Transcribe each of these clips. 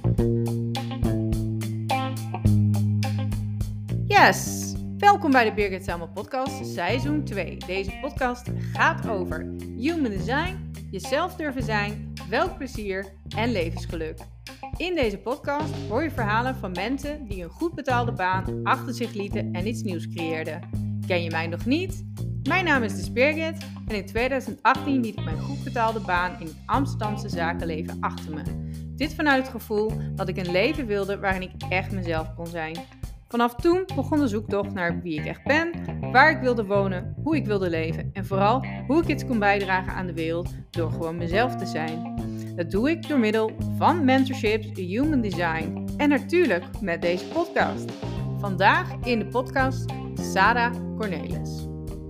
Yes! Welkom bij de Birgit Selma podcast, seizoen 2. Deze podcast gaat over human design, jezelf durven zijn, welk plezier en levensgeluk. In deze podcast hoor je verhalen van mensen die een goed betaalde baan achter zich lieten en iets nieuws creëerden. Ken je mij nog niet? Mijn naam is dus Birgit en in 2018 liet ik mijn goed betaalde baan in het Amsterdamse zakenleven achter me. Dit vanuit het gevoel dat ik een leven wilde waarin ik echt mezelf kon zijn. Vanaf toen begon de zoektocht naar wie ik echt ben, waar ik wilde wonen, hoe ik wilde leven en vooral hoe ik iets kon bijdragen aan de wereld door gewoon mezelf te zijn. Dat doe ik door middel van mentorships, human design en natuurlijk met deze podcast. Vandaag in de podcast Sarah Cornelis.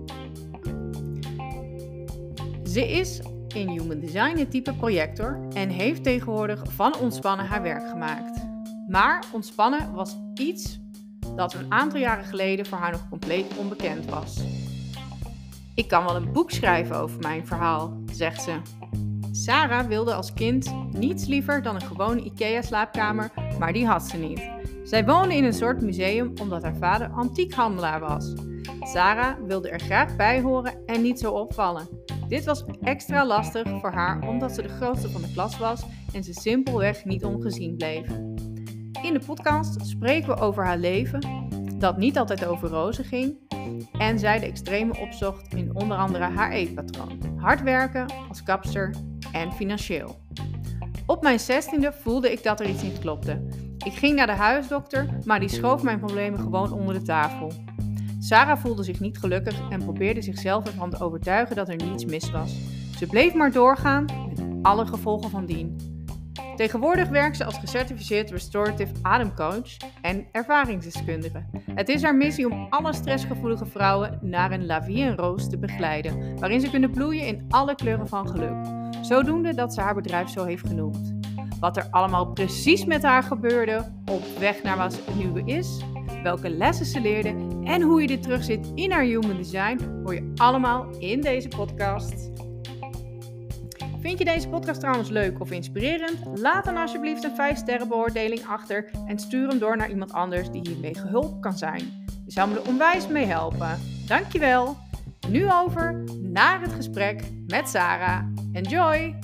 Ze is in human design een type projector en heeft tegenwoordig van ontspannen haar werk gemaakt. Maar ontspannen was iets dat een aantal jaren geleden voor haar nog compleet onbekend was. Ik kan wel een boek schrijven over mijn verhaal, zegt ze. Sarah wilde als kind niets liever dan een gewone IKEA-slaapkamer, maar die had ze niet. Zij woonde in een soort museum omdat haar vader antiekhandelaar was. Sarah wilde er graag bij horen en niet zo opvallen. Dit was extra lastig voor haar omdat ze de grootste van de klas was en ze simpelweg niet ongezien bleef. In de podcast spreken we over haar leven, dat niet altijd over rozen ging, en zij de extreme opzocht in onder andere haar eetpatroon, hard werken als kapster en financieel. Op mijn 16e voelde ik dat er iets niet klopte. Ik ging naar de huisdokter, maar die schoof mijn problemen gewoon onder de tafel. Sarah voelde zich niet gelukkig en probeerde zichzelf ervan te overtuigen dat er niets mis was. Ze bleef maar doorgaan met alle gevolgen van dien. Tegenwoordig werkt ze als gecertificeerd restorative ademcoach en ervaringsdeskundige. Het is haar missie om alle stressgevoelige vrouwen naar een La Vie en Rose te begeleiden, waarin ze kunnen bloeien in alle kleuren van geluk. Zodoende dat ze haar bedrijf zo heeft genoemd. Wat er allemaal precies met haar gebeurde op weg naar wat ze nu is, welke lessen ze leerde en hoe je dit terugzit in haar human design, hoor je allemaal in deze podcast. Vind je deze podcast trouwens leuk of inspirerend? Laat dan alsjeblieft een 5-sterren beoordeling achter en stuur hem door naar iemand anders die hiermee geholpen kan zijn. Je zou me er onwijs mee helpen. Dankjewel. Nu over naar het gesprek met Sarah. Enjoy!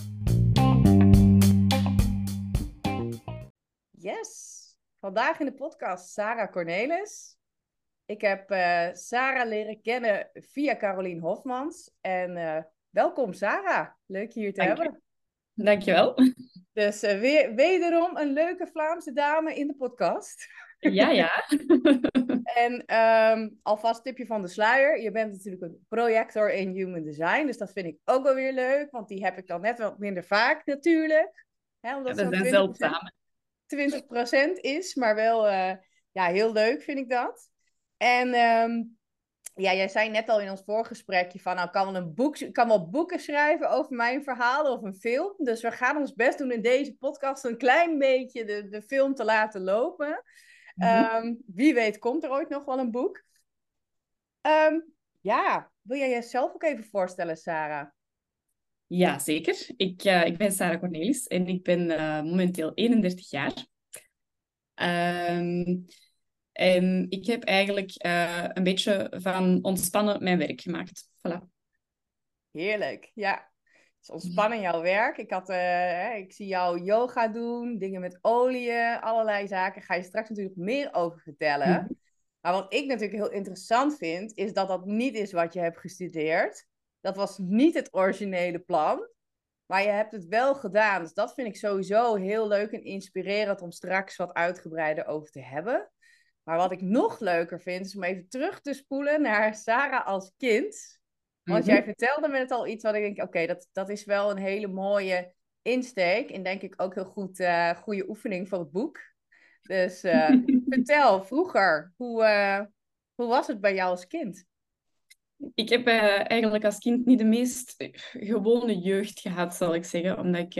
Yes! Vandaag in de podcast Sarah Cornelis. Ik heb Sarah leren kennen via Carolien Hofmans en welkom Sarah, leuk je hier te hebben. Dankjewel. Dus wederom een leuke Vlaamse dame in de podcast. Ja. En alvast tipje van de sluier. Je bent natuurlijk een projector in human design, dus dat vind ik ook wel weer leuk, want die heb ik dan net wat minder vaak natuurlijk. Hè, omdat we zijn zo'n zeldzaam. 20% is, maar wel heel leuk vind ik dat. En jij zei net al in ons voorgesprekje van, nou, ik kan wel boeken schrijven over mijn verhalen of een film. Dus we gaan ons best doen in deze podcast een klein beetje de film te laten lopen. Wie weet komt er ooit nog wel een boek. Wil jij jezelf ook even voorstellen, Sarah? Ja, zeker. Ik ben Sarah Cornelis en ik ben momenteel 31 jaar. En ik heb eigenlijk een beetje van ontspannen mijn werk gemaakt. Voilà. Heerlijk, ja. Het is ontspannen jouw werk. Ik zie jou yoga doen, dingen met oliën, allerlei zaken. Ga je straks natuurlijk meer over vertellen. Maar wat ik natuurlijk heel interessant vind, is dat dat niet is wat je hebt gestudeerd. Dat was niet het originele plan. Maar je hebt het wel gedaan. Dus dat vind ik sowieso heel leuk en inspirerend om straks wat uitgebreider over te hebben. Maar wat ik nog leuker vind, is om even terug te spoelen naar Sarah als kind. Want jij vertelde me net al iets wat ik denk, oké, dat is wel een hele mooie insteek. En denk ik ook heel goed, goede oefening voor het boek. Dus vertel, vroeger, hoe was het bij jou als kind? Ik heb eigenlijk als kind niet de meest gewone jeugd gehad, zal ik zeggen. Omdat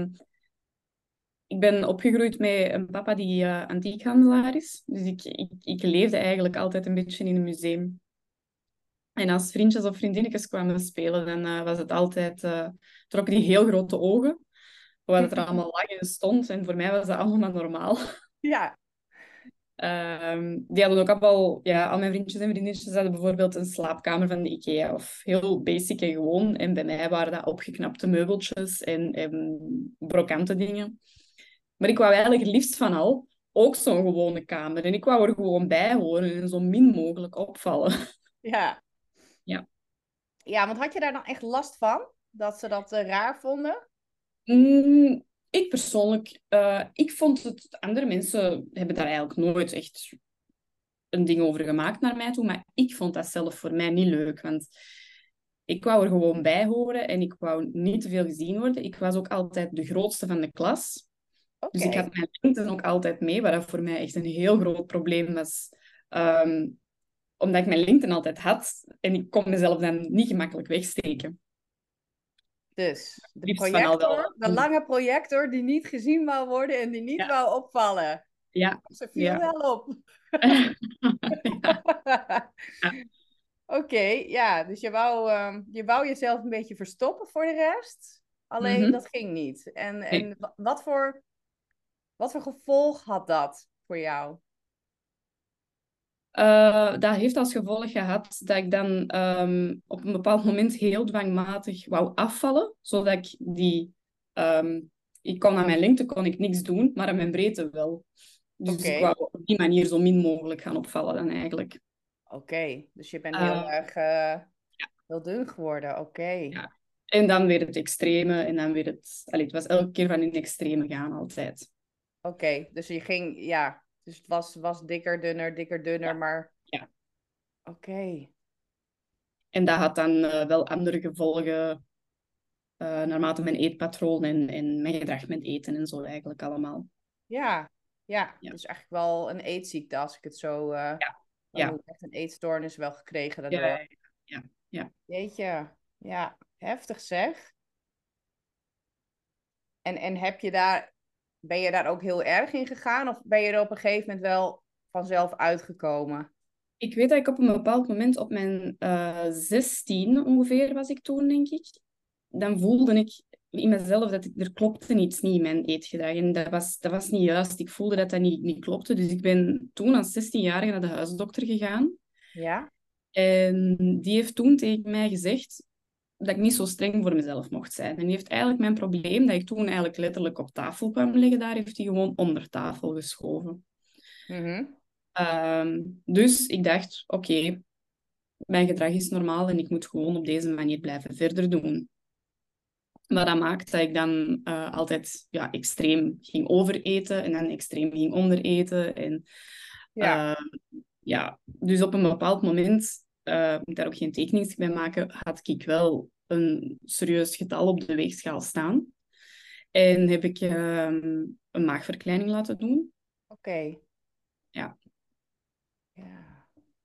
ik ben opgegroeid met een papa die antiekhandelaar is. Dus ik leefde eigenlijk altijd een beetje in een museum. En als vriendjes of vriendinnetjes kwamen spelen, dan was het altijd... trokken die heel grote ogen. wat het er allemaal lag en stond. En voor mij was dat allemaal normaal. Ja. Die hadden ook al, ja, al mijn vriendjes en vriendinnetjes hadden bijvoorbeeld een slaapkamer van de IKEA. Of heel basic en gewoon. En bij mij waren dat opgeknapte meubeltjes en brokante dingen. Maar ik wou eigenlijk het liefst van al ook zo'n gewone kamer. En ik wou er gewoon bij horen en zo min mogelijk opvallen. Ja. Ja. Ja, want had je daar dan echt last van? Dat ze dat raar vonden? Ik persoonlijk, ik vond het, andere mensen hebben daar eigenlijk nooit echt een ding over gemaakt naar mij toe, maar ik vond dat zelf voor mij niet leuk, want ik wou er gewoon bij horen en ik wou niet te veel gezien worden. Ik was ook altijd de grootste van de klas, dus ik Oké. had mijn lengte ook altijd mee, wat dat voor mij echt een heel groot probleem was, Ehm, omdat ik mijn lengte altijd had en ik kon mezelf dan niet gemakkelijk wegsteken. Dus de Liefst van al wel. projector, de lange projector die niet gezien wou worden en die niet Ja, wou opvallen. ja, Ze viel ja. wel op. Ja, ja. Oké, ja, dus je wou jezelf een beetje verstoppen voor de rest. Alleen Mhm. dat ging niet. En, Nee. en wat voor gevolg had dat voor jou? Dat heeft als gevolg gehad dat ik dan op een bepaald moment heel dwangmatig wou afvallen, zodat ik ehm, ik kon aan mijn lengte kon ik niks doen, maar aan mijn breedte wel. Dus ik Oké, wou op die manier zo min mogelijk gaan opvallen dan eigenlijk. oké. Dus je bent heel Uh, erg heel dun geworden. Oké, ja. En dan weer het extreme en dan weer het... Allee, het was elke keer van in het extreme gaan altijd. oké. Dus je ging, ja. Dus het was dikker, dunner, Ja, maar ja. oké. En dat had dan wel andere gevolgen naarmate mijn eetpatroon en mijn gedrag met eten en zo eigenlijk allemaal. Ja, ja. Ja, Dus eigenlijk wel een eetziekte als ik het ja, zo ja, noem. Echt een eetstoornis wel gekregen ja, daardoor. ja, ja. Jeetje, ja, heftig zeg. En ben je daar ook heel erg in gegaan? Of ben je er op een gegeven moment wel vanzelf uitgekomen? Ik weet dat ik op een bepaald moment op mijn 16 ongeveer was ik toen, denk ik. Dan voelde ik in mezelf dat er klopte iets niet in mijn eetgedrag. En dat was niet juist. Ik voelde dat dat niet klopte. Dus ik ben toen als 16-jarige naar de huisdokter gegaan. Ja? En die heeft toen tegen mij gezegd dat ik niet zo streng voor mezelf mocht zijn. En die heeft eigenlijk mijn probleem, dat ik toen eigenlijk letterlijk op tafel kwam liggen, daar heeft hij gewoon onder tafel geschoven. Mhm. Dus ik dacht, oké, mijn gedrag is normaal en ik moet gewoon op deze manier blijven verder doen. Maar dat maakt dat ik dan altijd ja, extreem ging overeten en dan extreem ging ondereten. En Ja, uh, ja, dus op een bepaald moment, moet ik daar ook geen tekening bij maken, had ik wel een serieus getal op de weegschaal staan. En heb ik een maagverkleining laten doen. oké. Ja, Ja.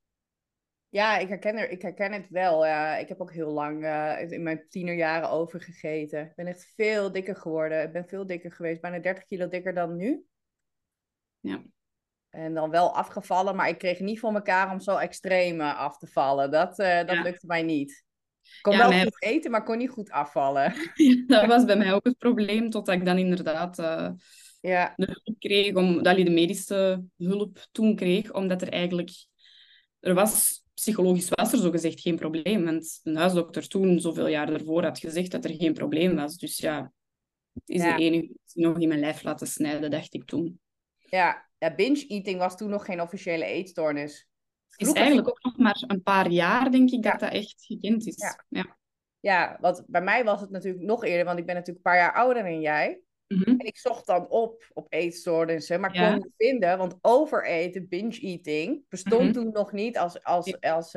Ja, ik herken het wel. Ik heb ook heel lang in mijn tienerjaren overgegeten. Ik ben echt veel dikker geworden. Ik ben veel dikker geweest, bijna 30 kilo dikker dan nu. ja. En dan wel afgevallen, maar ik kreeg niet voor elkaar om zo extreem af te vallen. Dat Ja, lukte mij niet. Ik kon ja, wel mij, goed eten, maar kon niet goed afvallen. dat was bij mij ook het probleem, totdat ik dan inderdaad Ja, de hulp kreeg, dat ik de medische hulp toen kreeg, omdat er eigenlijk... Psychologisch was er zogezegd geen probleem, want een huisdokter toen, zoveel jaar ervoor, had gezegd dat er geen probleem was. Dus ja, het is de ja, enige die nog in mijn lijf laten snijden, dacht ik toen. ja. Ja, binge eating was toen nog geen officiële eetstoornis. Het is Vroeger ging... eigenlijk ook nog maar een paar jaar, denk ik, dat Ja, dat echt gekend ja. is. Ja. Ja, want bij mij was het natuurlijk nog eerder, want ik ben natuurlijk een paar jaar ouder dan jij. En Mhm. ik zocht dan op eetstoornissen, maar kon Ja. niet vinden, want overeten, binge eating, bestond Mhm. toen nog niet Ja.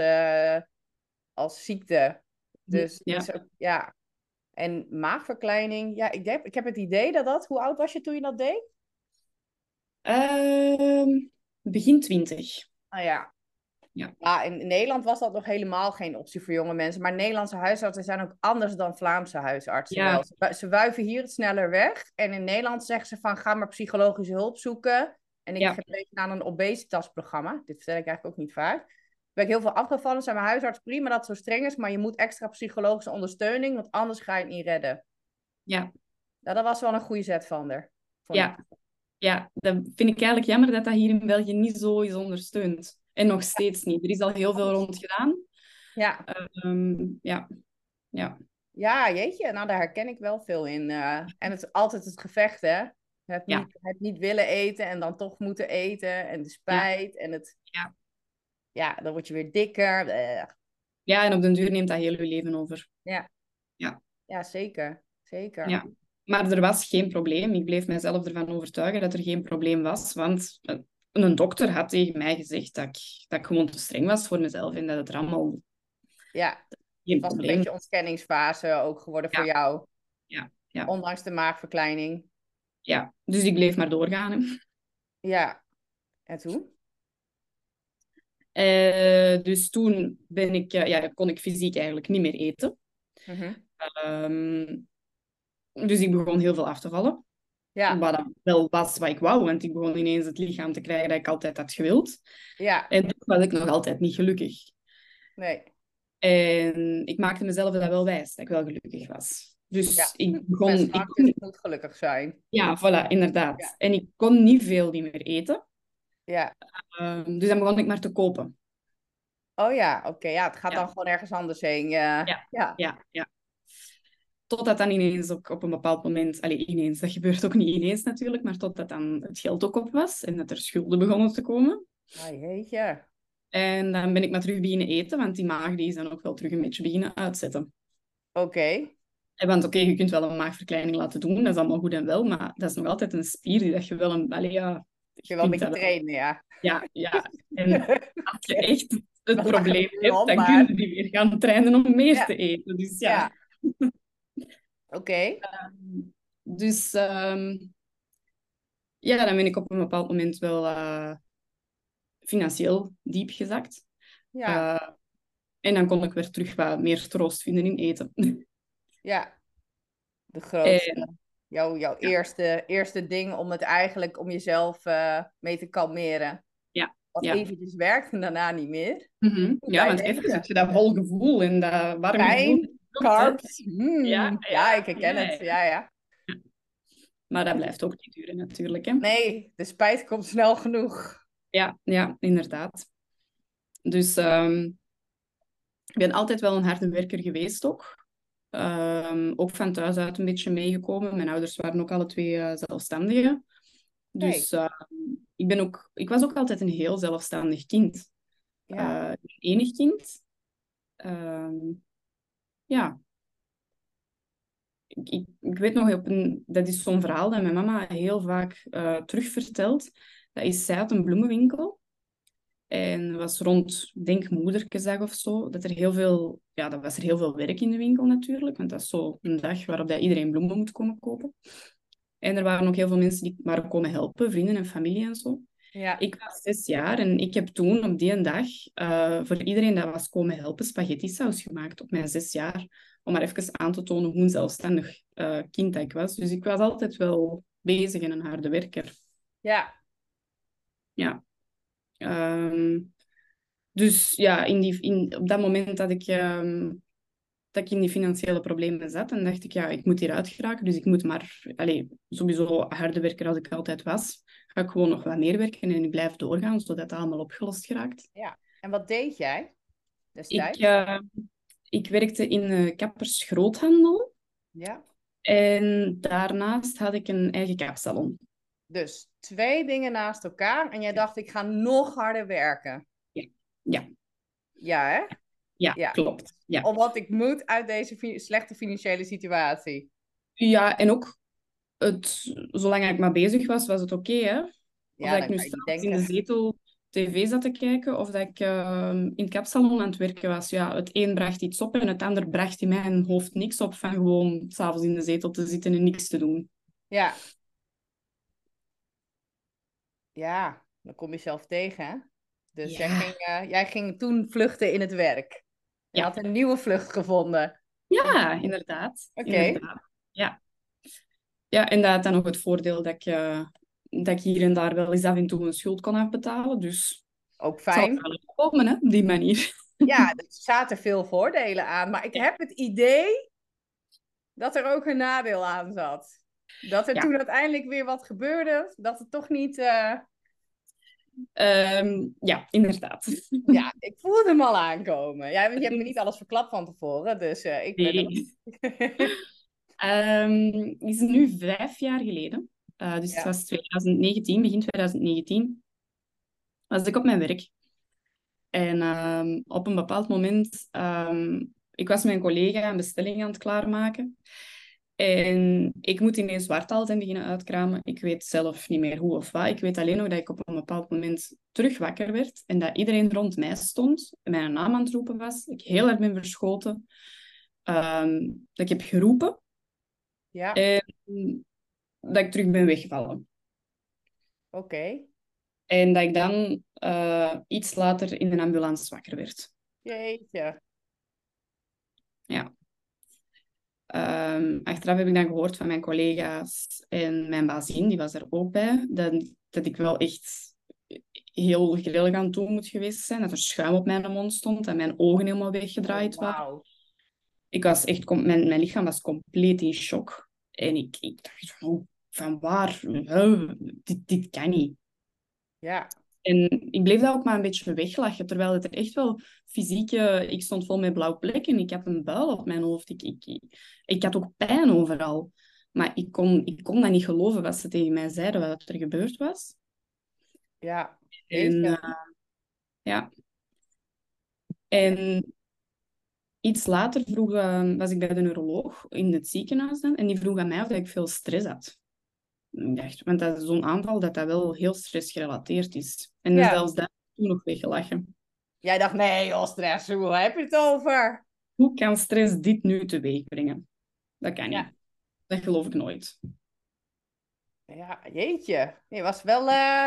als ziekte. Mhm. Dus Ja. ja. En maagverkleining, ja, ik heb het idee hoe oud was je toen je dat deed? Ehm, begin 20. Nou ja. Ja. Ja, in Nederland was dat nog helemaal geen optie voor jonge mensen. Maar Nederlandse huisartsen zijn ook anders dan Vlaamse huisartsen Ja. wel. Ze wuiven hier het sneller weg. En in Nederland zeggen ze van ga maar psychologische hulp zoeken. En ik Ja. geef tegen aan een obesitasprogramma. Dit vertel ik eigenlijk ook niet vaak. Ben ik heel veel afgevallen. Zijn mijn huisarts prima dat het zo streng is. Maar je moet extra psychologische ondersteuning. Want anders ga je het niet redden. Ja. Nou, dat was wel een goede zet van haar, vond ik. Ja, ja, dat vind ik eigenlijk jammer dat dat hier in België niet zo is ondersteund. En nog steeds niet. Er is al heel veel rond gedaan. Ja. Ja, ja, Ja, jeetje, nou daar herken ik wel veel in. En het is altijd het gevecht, hè? ja, Het niet willen eten en dan toch moeten eten. En de ja, spijt. En het, ja. ja, dan word je weer dikker. Ja, en op den duur neemt dat heel je leven over. Ja, Ja, ja, zeker. Zeker. ja. Maar er was geen probleem. Ik bleef mezelf ervan overtuigen dat er geen probleem was. Want een dokter had tegen mij gezegd dat ik gewoon te streng was voor mezelf en dat het er allemaal Ja, het geen was een probleem beetje ontkenningsfase ook geworden voor was. jou. Ja, ja, Ondanks de maagverkleining. ja. Dus ik bleef maar doorgaan. Hè. Ja, en toen? Dus toen kon ik fysiek eigenlijk niet meer eten. Mhm. Ehm, dus ik begon heel veel af te vallen. Ja, Wat dat wel was wat ik wou, want ik begon ineens het lichaam te krijgen dat ik altijd had gewild. ja, En toen was ik nog altijd niet gelukkig. nee. En ik maakte mezelf dat wel wijs, dat ik wel gelukkig was. Ja, Dus ik begon... mensen maakt dus ik moet gelukkig zijn. Ja, voilà, inderdaad. Ja, En ik kon niet veel niet meer eten. ja. Dus dan begon ik maar te kopen. Oh ja, oké. Ja, het gaat dan Ja, gewoon ergens anders heen. Ja, ja, ja. ja, ja. Totdat dan ineens ook op een bepaald moment... Allee, ineens, dat gebeurt ook niet ineens natuurlijk, maar totdat dan het geld ook op was en dat er schulden begonnen te komen. Ah, jeetje. En dan ben ik maar terug beginnen eten, want die maag die is dan ook wel terug een beetje beginnen uitzetten. Oké. Want oké, je kunt wel een maagverkleining laten doen, dat is allemaal goed en wel, maar dat is nog altijd een spier die dat je wel een... Allee, ja, Je je wel een kunt beetje dat wel... trainen, ja. Ja, ja. En als je echt het We lachen probleem er nu hebt, om, dan kun je maar... die weer gaan trainen om meer Ja, te eten. Dus ja. ja. Oké. Dus ja, dan ben ik op een bepaald moment wel financieel diep gezakt. Ja, Uh, en dan kon ik weer terug wat meer troost vinden in eten. ja. De grootste. En, Jouw ja, eerste ding om het eigenlijk om jezelf mee te kalmeren. ja, Wat ja. eventjes werkt en daarna niet meer. Ja, Blijf want even heb eten. je dat vol gevoel en dat warme gevoel. Pijn, carbs. Ja, Ja, ik ja, herken ja, het. ja. Ja, ja. Maar dat blijft ook niet duren natuurlijk. Hè. Nee, de spijt komt snel genoeg. Ja, ja, inderdaad. Dus ik ben altijd wel een harde werker geweest ook. Ook van thuis uit een beetje meegekomen. Mijn ouders waren ook alle twee zelfstandigen. Kijk, Dus ik was ook altijd een heel zelfstandig kind. ja. Enig kind. Ehm, ja, ik weet nog, dat is zo'n verhaal dat mijn mama heel vaak terugvertelt. Dat is, zij had een bloemenwinkel. En was rond, denk moederkesdag of zo, dat er heel veel, ja, dat was er heel veel werk in de winkel natuurlijk, want dat is zo een dag waarop dat iedereen bloemen moet komen kopen. En er waren ook heel veel mensen die waren komen helpen, vrienden en familie en zo. Ja, Ik was 6 jaar en ik heb toen op die dag voor iedereen dat was komen helpen spaghetti saus gemaakt op mijn 6 jaar. Om maar even aan te tonen hoe een zelfstandig kind dat ik was. Dus ik was altijd wel bezig en een harde werker. ja, Ja. Dus ja, op dat moment dat ik in die financiële problemen zat, dan dacht ik, ja, ik moet hieruit geraken. Dus ik moet maar, allez, sowieso harde werker als ik altijd was, ga ik gewoon nog wat meer werken en ik blijf doorgaan, zodat dat allemaal opgelost geraakt. ja. En wat deed jij Ik, destijds? uh, ik werkte in kappers groothandel Ja. en daarnaast had ik een eigen kapsalon. Dus twee dingen naast elkaar en jij dacht, ik ga nog harder werken. Ja, ja, Ja, hè? ja, Ja. klopt. Ja. Omdat ik moet uit deze slechte financiële situatie. Ja, en ook zolang ik maar bezig was, was het oké, hè? Of Ja, dat ik dan nu kan je niet s'avonds in de denken. zetel tv zat te kijken, of dat ik in het kapsalon aan het werken was. Ja, het een bracht iets op en het ander bracht in mijn hoofd niks op van gewoon s'avonds in de zetel te zitten en niks te doen. Ja, ja, dan kom je zelf tegen, hè? Dus Ja, jij ging toen vluchten in het werk. Je ja. had een nieuwe vlucht gevonden. Ja, inderdaad. Oké, Inderdaad. Ja. Ja, en dat had dan nog het voordeel dat ik hier en daar wel eens af en toe een schuld kon afbetalen. Dus ook het zal er fijn. wel komen, hè, op die manier. Ja, er zaten veel voordelen aan. Maar ik Ja. heb het idee dat er ook een nadeel aan zat. Dat er Ja. toen uiteindelijk weer wat gebeurde, dat het toch niet... Ja, inderdaad. Ja, ik voelde hem al aankomen. Ja, want je hebt me niet alles verklapt van tevoren, dus ik ben er... Nee. Is nu 5 jaar geleden. Dus het Ja, was 2019, begin 2019, was ik op mijn werk. En op een bepaald moment, ik was met een collega een bestelling aan het klaarmaken. En ik moet ineens Wartaal beginnen uitkramen. Ik weet zelf niet meer hoe of wat. Ik weet alleen nog dat ik op een bepaald moment terug wakker werd en dat iedereen rond mij stond en mijn naam aan het roepen was. Ik heel hard ben verschoten. Dat ik heb geroepen ja, en dat ik terug ben weggevallen. oké. En dat ik dan iets later in een ambulance wakker werd. Jeetje. Ja. Achteraf heb ik dan gehoord van mijn collega's en mijn bazin, die was er ook bij, dat ik wel echt heel grillig aan toe moet geweest zijn. Dat er schuim op mijn mond stond en mijn ogen helemaal Oh, weggedraaid waren. wauw. Ik was echt, mijn lichaam was compleet in shock. En ik dacht, van waar? Dit kan niet. Ja, En ik bleef dat ook maar een beetje weglachen, terwijl het er echt wel fysieke... Ik stond vol met blauwe plekken, ik had een buil op mijn hoofd, ik had ook pijn overal. Maar ik kon dat niet geloven wat ze tegen mij zeiden, wat er gebeurd was. ja. En Jeetje. ja, en iets later was ik bij de neuroloog in het ziekenhuis dan, en die vroeg aan mij of dat ik veel stress had. Ik dacht, want dat is zo'n aanval dat wel heel stressgerelateerd is. En Ja. zelfs dat heb ik toen nog weggelachen. Jij dacht, nee joh, stress, hoe heb je het over? Hoe kan stress dit nu teweeg brengen? Dat kan Ja. niet. Dat geloof ik nooit. Ja, jeetje. Je was wel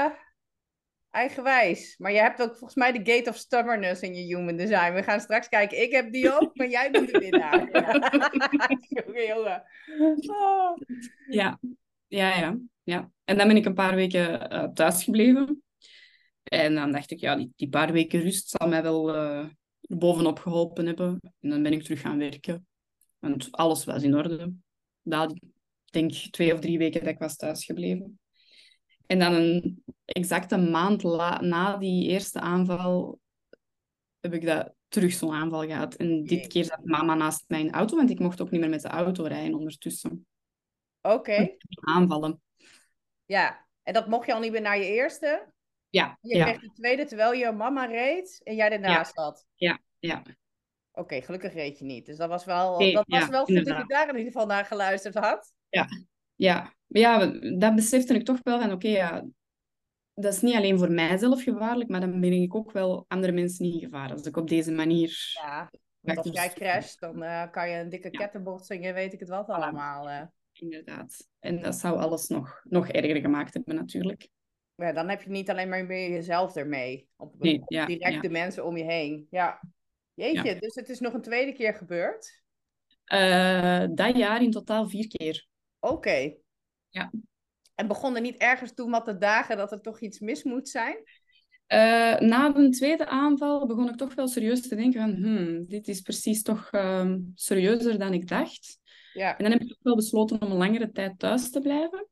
eigenwijs. Maar je hebt ook volgens mij de gate of stubbornness in je human design. We gaan straks kijken. Ik heb die ook, maar jij bent de winnaar. Jongen, jongen. Oh. Ja, ja. En dan ben ik een paar weken thuis gebleven. En dan dacht ik, ja, die paar weken rust zal mij wel bovenop geholpen hebben. En dan ben ik terug gaan werken. Want alles was in orde. Ik denk 2 of 3 weken dat ik was thuisgebleven. En dan een exacte maand na die eerste aanval heb ik terug zo'n aanval gehad. En dit keer Jeetje. zat mama naast mijn auto, want ik mocht ook niet meer met de auto rijden ondertussen. Oké. Aanvallen. Ja. En dat mocht je al niet meer naar je eerste? Ja, Je ja, kreeg de tweede terwijl je mama reed en jij ja, ernaast zat. ja. Oké, gelukkig reed je niet. Dus dat was wel, Nee, dat was ja, wel goed dat je inderdaad. daar in ieder geval naar geluisterd had. Ja, ja. Ja, dat besefte ik toch wel van, oké, ja, dat is niet alleen voor mijzelf gevaarlijk, maar dan breng ik ook wel andere mensen in gevaar als ik op deze manier Ja, want als achter jij stuur. crasht, dan kan je een dikke Ja, kettenbotsing en weet ik het wat voilà, allemaal. inderdaad. En dat zou alles nog erger gemaakt hebben, natuurlijk. Ja, dan heb je niet alleen maar meer jezelf ermee. Nee, Op ja, direct ja, de mensen om je heen. Ja, ja. jeetje, dus het is nog een tweede keer gebeurd. Dat jaar in totaal 4 keer. Oké. Ja. En begon er niet ergens toen wat te dagen dat er toch iets mis moet zijn? Na de tweede aanval begon ik toch wel serieus te denken van, dit is precies toch serieuzer dan ik dacht. Ja, En dan heb ik toch wel besloten om een langere tijd thuis te blijven.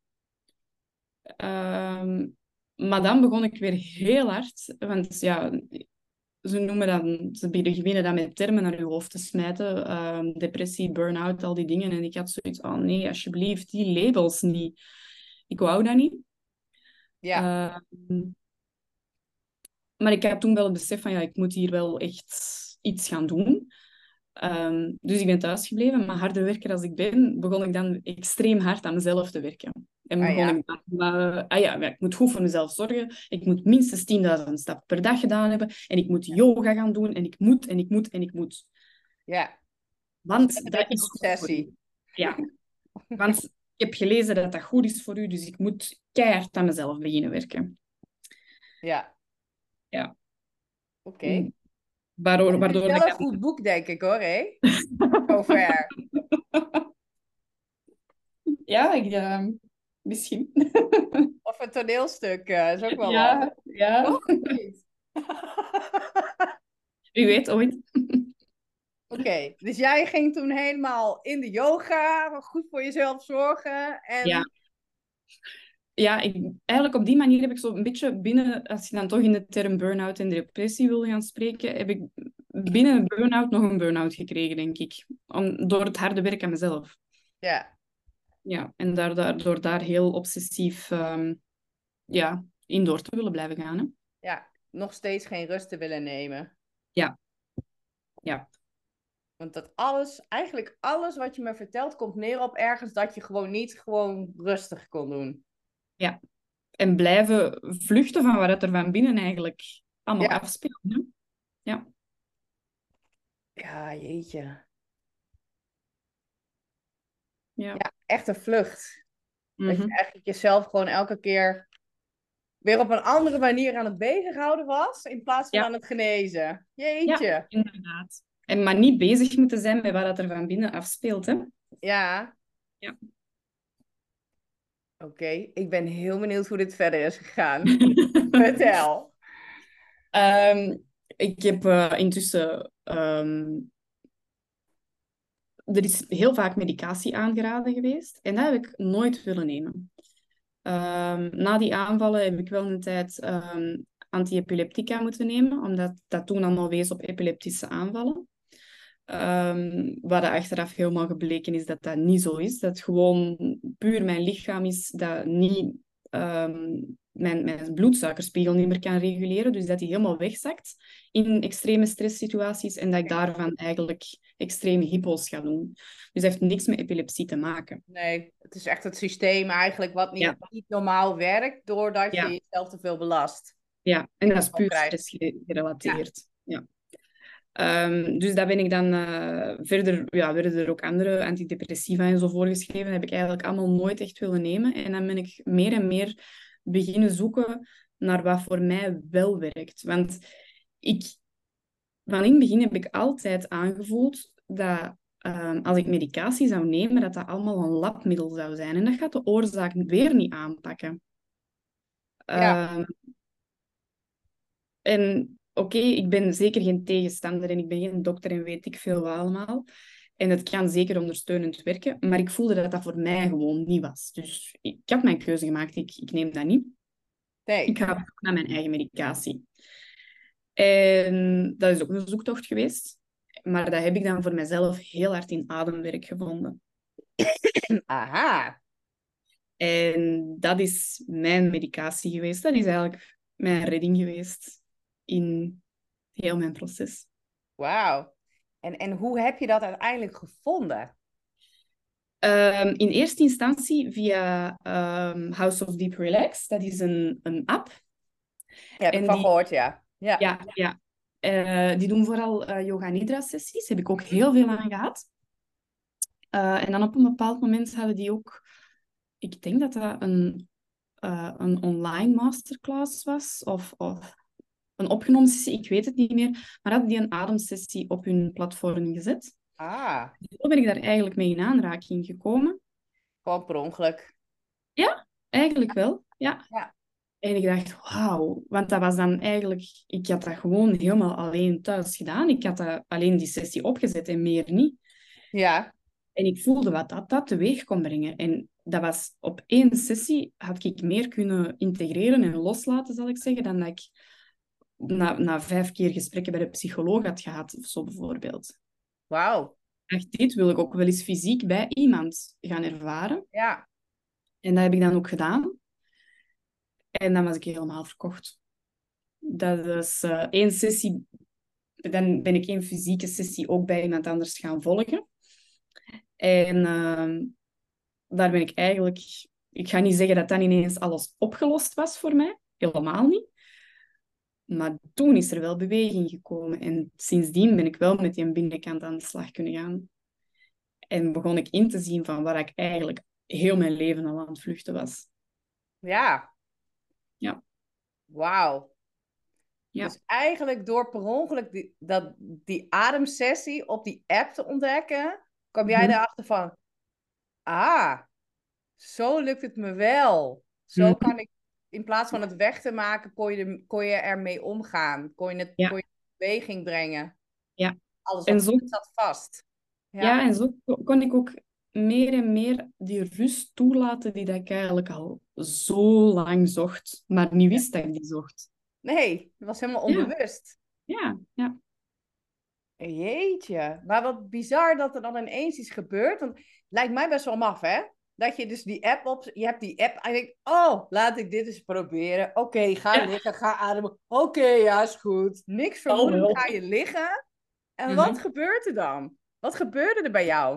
Maar dan begon ik weer heel hard, want ja, ze beginnen dat met termen naar je hoofd te smijten. Depressie, burn-out, al die dingen. En ik had zoiets van, nee, alsjeblieft, die labels niet. Ik wou dat niet. ja, Ehm, Maar ik heb toen wel het besef van, ja, ik moet hier wel echt iets gaan doen. Dus ik ben thuisgebleven, maar harder werker als ik ben, begon ik dan extreem hard aan mezelf te werken. En ah begon ja, ik dan, ik moet goed voor mezelf zorgen. Ik moet minstens 10.000 stappen per dag gedaan hebben. En ik moet yoga gaan doen. En ik moet, en ik moet, en ik moet. ja. Dus net Want een dat beetje een is goed voor u. obsessie. Ja, want ik heb gelezen dat dat goed is voor u, dus ik moet keihard aan mezelf beginnen werken. Ja, Ja. oké. Het is Waardoor wel ik een goed boek, denk ik hoor, hé? Zover. Ja, misschien. Of een toneelstuk, is ook wel wat. Ja, ja. Toch? Niet? Wie weet ooit. Oké, dus jij ging toen helemaal in de yoga, goed voor jezelf zorgen Ja, en ja eigenlijk op die manier heb ik zo een beetje binnen, als je dan toch in de term burn-out en depressie wil gaan spreken, heb ik binnen een burn-out nog een burn-out gekregen, denk ik. Door het harde werk aan mezelf. ja, Ja, en door daar heel obsessief ja, in door te willen blijven gaan. Hè? ja, nog steeds geen rust te willen nemen. Ja, ja, Want dat alles, eigenlijk alles wat je me vertelt, komt neer op ergens dat je gewoon niet gewoon rustig kon doen. ja. En blijven vluchten van wat er van binnen eigenlijk allemaal Ja, afspeelt. Hè? Ja. ja, jeetje. Ja. Ja, echt een vlucht. Dat je Mhm. eigenlijk jezelf gewoon elke keer weer op een andere manier aan het bezighouden was, in plaats van Ja, aan het genezen. ja, Jeetje. inderdaad. En maar niet bezig moeten zijn met wat er van binnen afspeelt. Hè? Ja, Ja. oké. Ik ben heel benieuwd hoe dit verder is gegaan. Vertel. Ehm, ik heb intussen... er is heel vaak medicatie aangeraden geweest en dat heb ik nooit willen nemen. Na die aanvallen heb ik wel een tijd antiepileptica moeten nemen, omdat dat toen allemaal wees op epileptische aanvallen. Wat er achteraf helemaal gebleken is dat dat niet zo is. Dat het gewoon puur mijn lichaam is dat niet mijn bloedsuikerspiegel niet meer kan reguleren. Dus dat die helemaal wegzakt in extreme stresssituaties en dat ik daarvan eigenlijk extreme hypo's ga doen. Dus dat heeft niks met epilepsie te maken. Nee, het is echt het systeem eigenlijk wat Ja, niet normaal werkt, doordat je ja, jezelf te veel belast. ja. En dat is Al puur krijgt. Ja, stressgerelateerd. Ja. Dus dat ben ik dan verder, ja, werden er ook andere antidepressiva en zo voorgeschreven. Dat heb ik eigenlijk allemaal nooit echt willen nemen. En dan ben ik meer en meer beginnen zoeken naar wat voor mij wel werkt. Want ik, van in het begin heb ik altijd aangevoeld dat als ik medicatie zou nemen, dat dat allemaal een labmiddel zou zijn. En dat gaat de oorzaak weer niet aanpakken. ja, Ehm, En oké, ik ben zeker geen tegenstander en ik ben geen dokter en weet ik veel wat allemaal. En het kan zeker ondersteunend werken, maar ik voelde dat dat voor mij gewoon niet was. Dus ik heb mijn keuze gemaakt, ik neem dat niet. Ik nee. ga op zoek naar mijn eigen medicatie. En dat is ook een zoektocht geweest. Maar dat heb ik dan voor mezelf heel hard in ademwerk gevonden. Aha. En dat is mijn medicatie geweest. Dat is eigenlijk mijn redding geweest in heel mijn proces. Wauw. En hoe heb je dat uiteindelijk gevonden? In eerste instantie via House of Deep Relax. Dat is een app. Ja, heb ik En van die, gehoord, ja. Ja. ja, ja. Die doen vooral yoga nidra sessies. Heb ik ook heel veel aan gehad. En dan op een bepaald moment hadden die ook... Ik denk dat dat een online masterclass was. Of een opgenomen sessie, ik weet het niet meer. Maar hadden die een ademsessie op hun platform gezet. Ah, Zo ben ik daar eigenlijk mee in aanraking gekomen. gewoon per ongeluk. Ja, eigenlijk wel. Ja. Ja. En ik dacht, wauw. Want dat was dan eigenlijk... Ik had dat gewoon helemaal alleen thuis gedaan. Ik had dat alleen die sessie opgezet en meer niet. Ja. En ik voelde wat dat teweeg kon brengen. En dat was op één sessie had ik meer kunnen integreren en loslaten, zal ik zeggen, dan dat ik na 5 keer gesprekken bij de psycholoog had gehad, of zo bijvoorbeeld. Wauw. Echt, dit wil ik ook wel eens fysiek bij iemand gaan ervaren. Ja. En dat heb ik dan ook gedaan. En dan was ik helemaal verkocht. Dat is één sessie. Dan ben ik één fysieke sessie ook bij iemand anders gaan volgen. En daar ben ik eigenlijk... Ik ga niet zeggen dat dan ineens alles opgelost was voor mij. Helemaal niet. Maar toen is er wel beweging gekomen. En sindsdien ben ik wel met die binnenkant aan de slag kunnen gaan. En begon ik in te zien van waar ik eigenlijk heel mijn leven al aan het vluchten was. Ja. Ja, Wauw. ja. Dus eigenlijk door per ongeluk die ademsessie op die app te ontdekken, kwam jij Mhm. erachter van, ah, zo lukt het me wel. Zo Mhm. kan ik, in plaats van het weg te maken, kon je ermee omgaan. Kon je Ja, in beweging brengen. ja. Alles en wat zo, zat vast. Ja. ja, en zo kon ik ook meer en meer die rust toelaten die dat ik eigenlijk al zo lang zocht, maar niet wist dat ik die zocht. Nee, dat was helemaal Ja, onbewust. ja, ja. Jeetje, maar wat bizar dat er dan ineens iets gebeurt. Want het lijkt mij best wel maf, hè? Dat je dus die app op... Je hebt die app en je denkt... Oh, laat ik dit eens proberen. Oké, ga Ja, liggen, ga ademen. Oké, ja, is goed. Niks al vermoedend wel. ga je liggen. En wat Mhm. gebeurt er dan? Wat gebeurde er bij jou?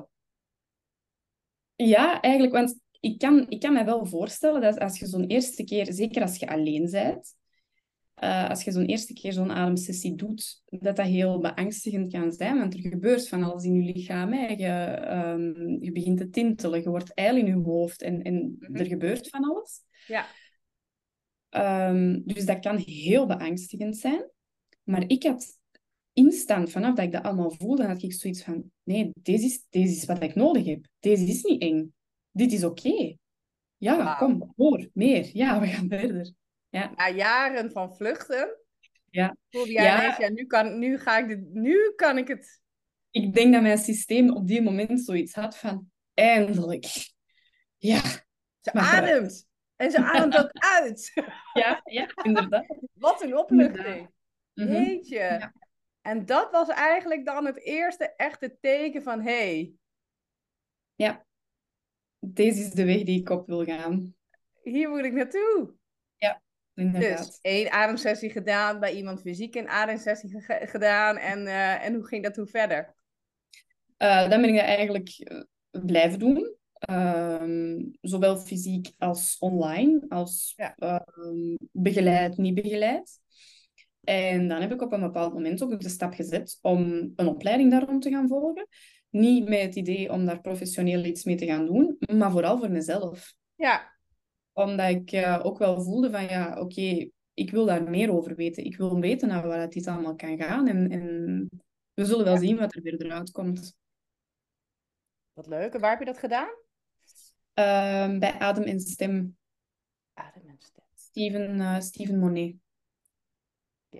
Ja, eigenlijk, want ik kan me wel voorstellen dat als je zo'n eerste keer, zeker als je alleen bent, als je zo'n eerste keer zo'n ademsessie doet, dat dat heel beangstigend kan zijn, want er gebeurt van alles in je lichaam. Hè. Je begint te tintelen, je wordt ijl in je hoofd en er Mhm. gebeurt van alles. Ja, Dus dat kan heel beangstigend zijn. Maar ik had instant, vanaf dat ik dat allemaal voelde, had ik zoiets van, nee, deze is wat ik nodig heb. Deze is niet eng. Dit is oké. Ja, wauw. kom, hoor, meer. Ja, we gaan verder. Ja, Na jaren van vluchten ja. voelde jij Ja, ineens... Ja, nu ga ik dit... Nu kan ik het... ik denk dat mijn systeem op die moment zoiets had van, eindelijk. Ja, Ze mag eruit. ademt. En ze ademt ook uit. Ja, ja, inderdaad. Wat een Inderdaad. opluchting. Mhm. Jeetje. Ja, En dat was eigenlijk dan het eerste echte teken van... Hey, ja, deze is de weg die ik op wil gaan. hier moet ik naartoe. Ja, Dus inderdaad. één ademsessie gedaan, bij iemand fysiek een ademsessie gedaan. En hoe ging dat toen verder? Dan ben ik dat eigenlijk blijven doen. Zowel fysiek als online, als Ja. begeleid, niet begeleid. En dan heb ik op een bepaald moment ook de stap gezet om een opleiding daarom te gaan volgen. Niet met het idee om daar professioneel iets mee te gaan doen, maar vooral voor mezelf. Ja, Omdat ik ook wel voelde van, ja, oké, ik wil daar meer over weten. Ik wil weten naar waar dit allemaal kan gaan. En we zullen wel ja. zien wat er verder uitkomt. Wat leuk. En waar heb je dat gedaan? Bij Adem en Stem, Adem en stem. Steven Monet. Oké,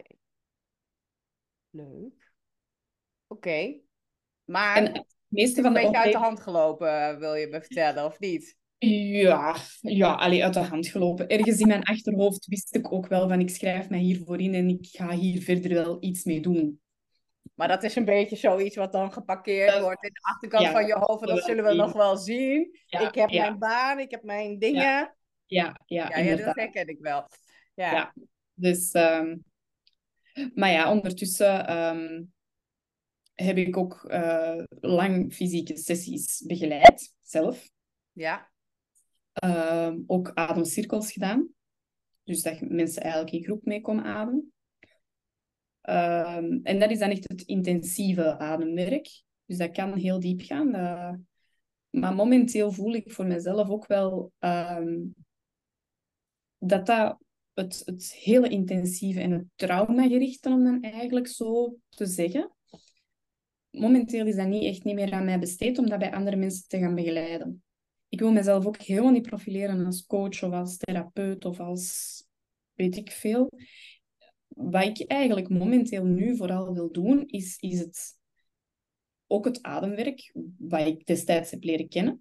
leuk. Oké. Maar En het het meeste is een van de beetje uit de opleiding... hand gelopen, wil je me vertellen, of niet? Ja, ja, allee, uit de hand gelopen. Ergens in mijn achterhoofd wist ik ook wel van ik schrijf mij hiervoor in en ik ga hier verder wel iets mee doen. Maar dat is een beetje zoiets wat dan geparkeerd Dat, wordt in de achterkant ja, van je hoofd. En dat dat wel zullen we nog zien. wel zien. Ik Ja, heb mijn ja, baan, ik heb mijn ja, dingen. ja, ja, Ja, ja, dat inderdaad. herken ik wel. Ja, Ja. Dus, maar ja, ondertussen heb ik ook lang fysieke sessies begeleid, zelf. ja, Ook ademcirkels gedaan. Dus dat mensen eigenlijk in groep mee komen ademen. En dat is dan echt het intensieve ademwerk. Dus dat kan heel diep gaan. Maar momenteel voel ik voor mezelf ook wel dat het hele intensieve en het traumagerichte, om dan eigenlijk zo te zeggen, momenteel is dat niet meer aan mij besteed om dat bij andere mensen te gaan begeleiden. Ik wil mezelf ook helemaal niet profileren als coach of als therapeut of als weet ik veel. Wat ik eigenlijk momenteel nu vooral wil doen, is ook het ademwerk, wat ik destijds heb leren kennen.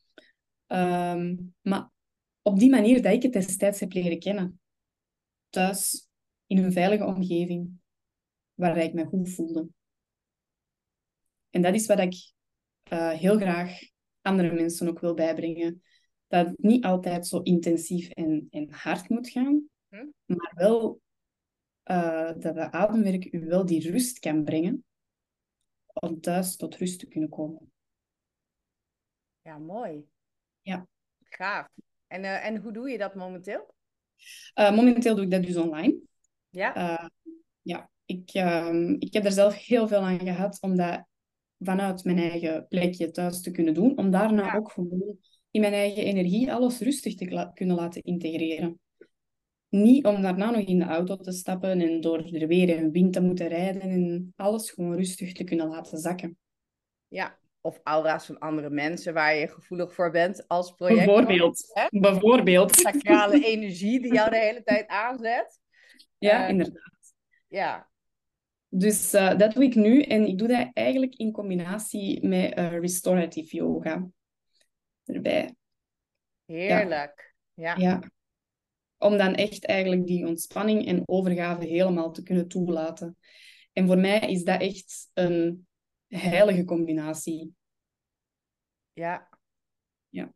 Maar op die manier dat ik het destijds heb leren kennen. Thuis, in een veilige omgeving, waar ik me goed voelde. En dat is wat ik heel graag andere mensen ook wil bijbrengen. Dat het niet altijd zo intensief en hard moet gaan, hm? maar wel dat de ademwerk u wel die rust kan brengen om thuis tot rust te kunnen komen. Ja, mooi. Ja. Gaaf. En hoe doe je dat momenteel? Momenteel doe ik dat dus online. Ja, Uh, ja, ik heb er zelf heel veel aan gehad om dat vanuit mijn eigen plekje thuis te kunnen doen. Om daarna ja, ook gewoon in mijn eigen energie alles rustig te kunnen laten integreren. Niet om daarna nog in de auto te stappen en door er weer en wind te moeten rijden en alles gewoon rustig te kunnen laten zakken. ja. Of aura's van andere mensen waar je gevoelig voor bent als projector. Bijvoorbeeld. Hè? Bijvoorbeeld. Sacrale energie die jou de hele tijd aanzet. Ja, Eh, inderdaad. ja, Dus dat doe ik nu en ik doe dat eigenlijk in combinatie met restorative yoga erbij. Ja, Heerlijk. Ja, ja. Om dan echt eigenlijk die ontspanning en overgave helemaal te kunnen toelaten. En voor mij is dat echt een heilige combinatie. ja. Ja.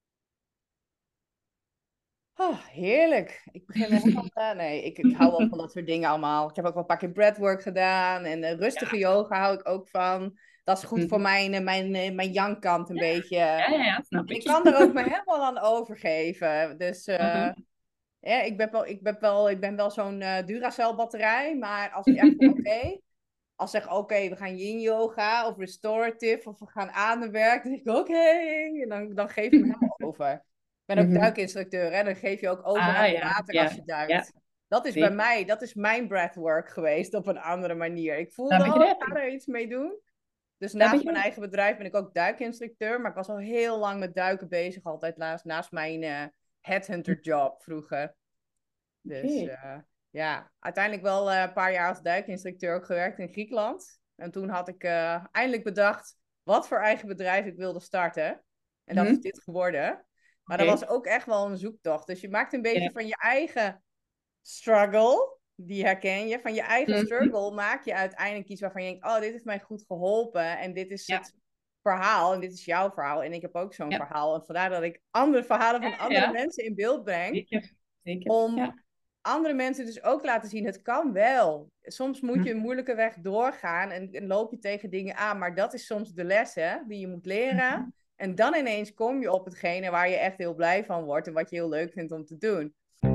Oh, heerlijk. Ik begin me helemaal... nee, ik hou wel van dat soort dingen allemaal. Ik heb ook wel een paar keer breathwork gedaan. En rustige yoga hou ik ook van. Dat is goed voor Mhm. mijn yang-kant een beetje. Ja, ja, ja, snap En ik ik. kan er ook me helemaal aan overgeven. Dus Mhm. ja, ik ben wel zo'n Duracell batterij. Maar als ik echt van oké, als ze zeggen oké, we gaan yin yoga of restorative of we gaan ademwerk. Dan denk ik oké. En dan geef ik me helemaal over. Ik ben ook Mhm. duikinstructeur en dan geef je ook over aan Ah het ja, water als ja, je ja, duikt. Dat is bij zeker. mij, dat is mijn breathwork geweest op een andere manier. Ik Dat voelde, ik begrijp ga ik. er iets mee doen. Dus Dat naast mijn begrijp ik. eigen bedrijf ben ik ook duikinstructeur. Maar ik was al heel lang met duiken bezig, altijd naast mijn headhunter job vroeger. Dus Oké. ja, uiteindelijk wel een paar jaar als duikinstructeur ook gewerkt in Griekenland. En toen had ik eindelijk bedacht wat voor eigen bedrijf ik wilde starten. En dat is Mhm. dit geworden. Maar dat Oké. was ook echt wel een zoektocht. Dus je maakt een beetje Ja. van je eigen struggle, die herken je, van je eigen Mhm. struggle maak je uiteindelijk iets waarvan je denkt, oh, dit heeft mij goed geholpen. En dit is Ja. het verhaal en dit is jouw verhaal. En ik heb ook zo'n Ja. verhaal. En vandaar dat ik andere verhalen van andere Ja. mensen in beeld breng. Zeker. Zeker. Om Ja. andere mensen dus ook laten zien, het kan wel. Soms moet je Mhm. een moeilijke weg doorgaan en loop je tegen dingen aan. Maar dat is soms de les hè, die je moet leren. En dan ineens kom je op hetgene waar je echt heel blij van wordt en wat je heel leuk vindt om te doen.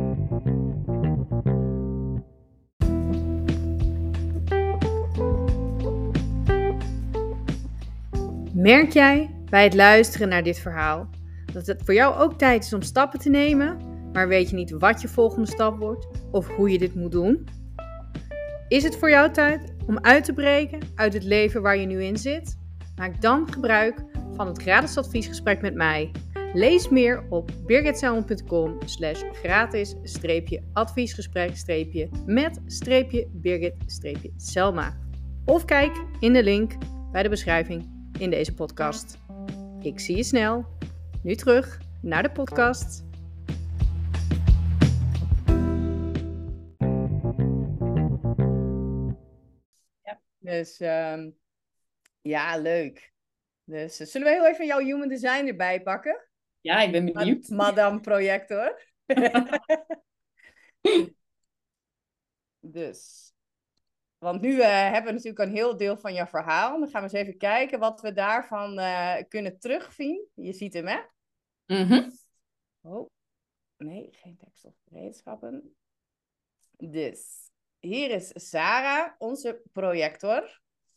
Merk jij bij het luisteren naar dit verhaal dat het voor jou ook tijd is om stappen te nemen, maar weet je niet wat je volgende stap wordt of hoe je dit moet doen? Is het voor jou tijd om uit te breken uit het leven waar je nu in zit? Maak dan gebruik van het gratis adviesgesprek met mij. Lees meer op birgitselman.com/gratis-adviesgesprek-met-Birgit-Selma. Of kijk in de link bij de beschrijving in deze podcast. Ik zie je snel. Nu terug naar de podcast. Ja. Dus ja, leuk. Dus zullen we heel even jouw human design erbij pakken? Ja, ik ben benieuwd. Madame Projector. Dus, want nu hebben we natuurlijk een heel deel van jouw verhaal. Dan gaan we eens even kijken wat we daarvan kunnen terugzien. Je ziet hem, hè? Mhm. Oh, nee, geen tekst of gereedschappen. Dus, hier is Sarah, onze projector.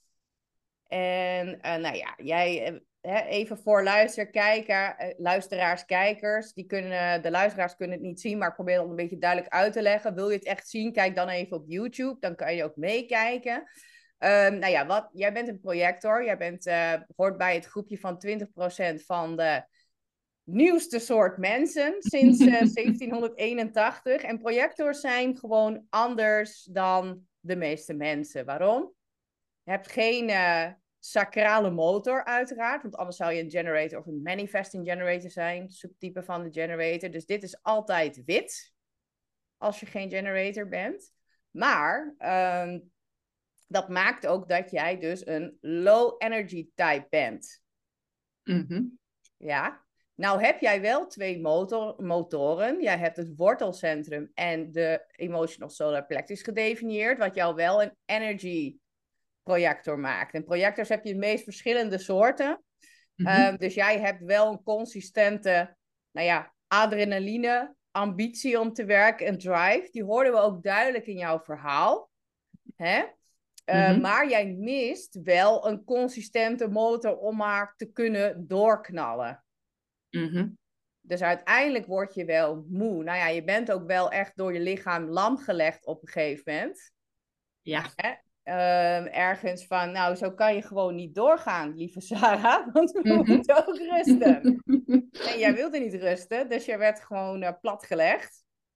En nou ja, jij, even voor luisteraars, kijkers, de luisteraars kunnen het niet zien, maar ik probeer het een beetje duidelijk uit te leggen. Wil je het echt zien, kijk dan even op YouTube, dan kan je ook meekijken. Nou ja, jij bent een projector, hoort bij het groepje van 20% van de nieuwste soort mensen sinds 1781. En projectors zijn gewoon anders dan de meeste mensen. Waarom? Je hebt geen sacrale motor uiteraard, want anders zou je een generator of een manifesting generator zijn, subtype van de generator. Dus dit is altijd wit, als je geen generator bent. Maar dat maakt ook dat jij dus een low energy type bent. Mhm. Ja. Nou heb jij wel twee motoren. Jij hebt het wortelcentrum en de emotional solar plexus gedefinieerd, wat jou wel een energy projector maakt. En projectors heb je de meest verschillende soorten. Mhm. Dus jij hebt wel een consistente, nou ja, adrenaline, ambitie om te werken en drive. Die hoorden we ook duidelijk in jouw verhaal. Hè? Mhm. Maar jij mist wel een consistente motor om maar te kunnen doorknallen. Mhm. Dus uiteindelijk word je wel moe. Nou ja, je bent ook wel echt door je lichaam lam gelegd op een gegeven moment. Ja. Hè? Ergens van, nou, zo kan je gewoon niet doorgaan, lieve Sarah, want we Mhm. moeten ook rusten. En jij wilde niet rusten, dus je werd gewoon platgelegd.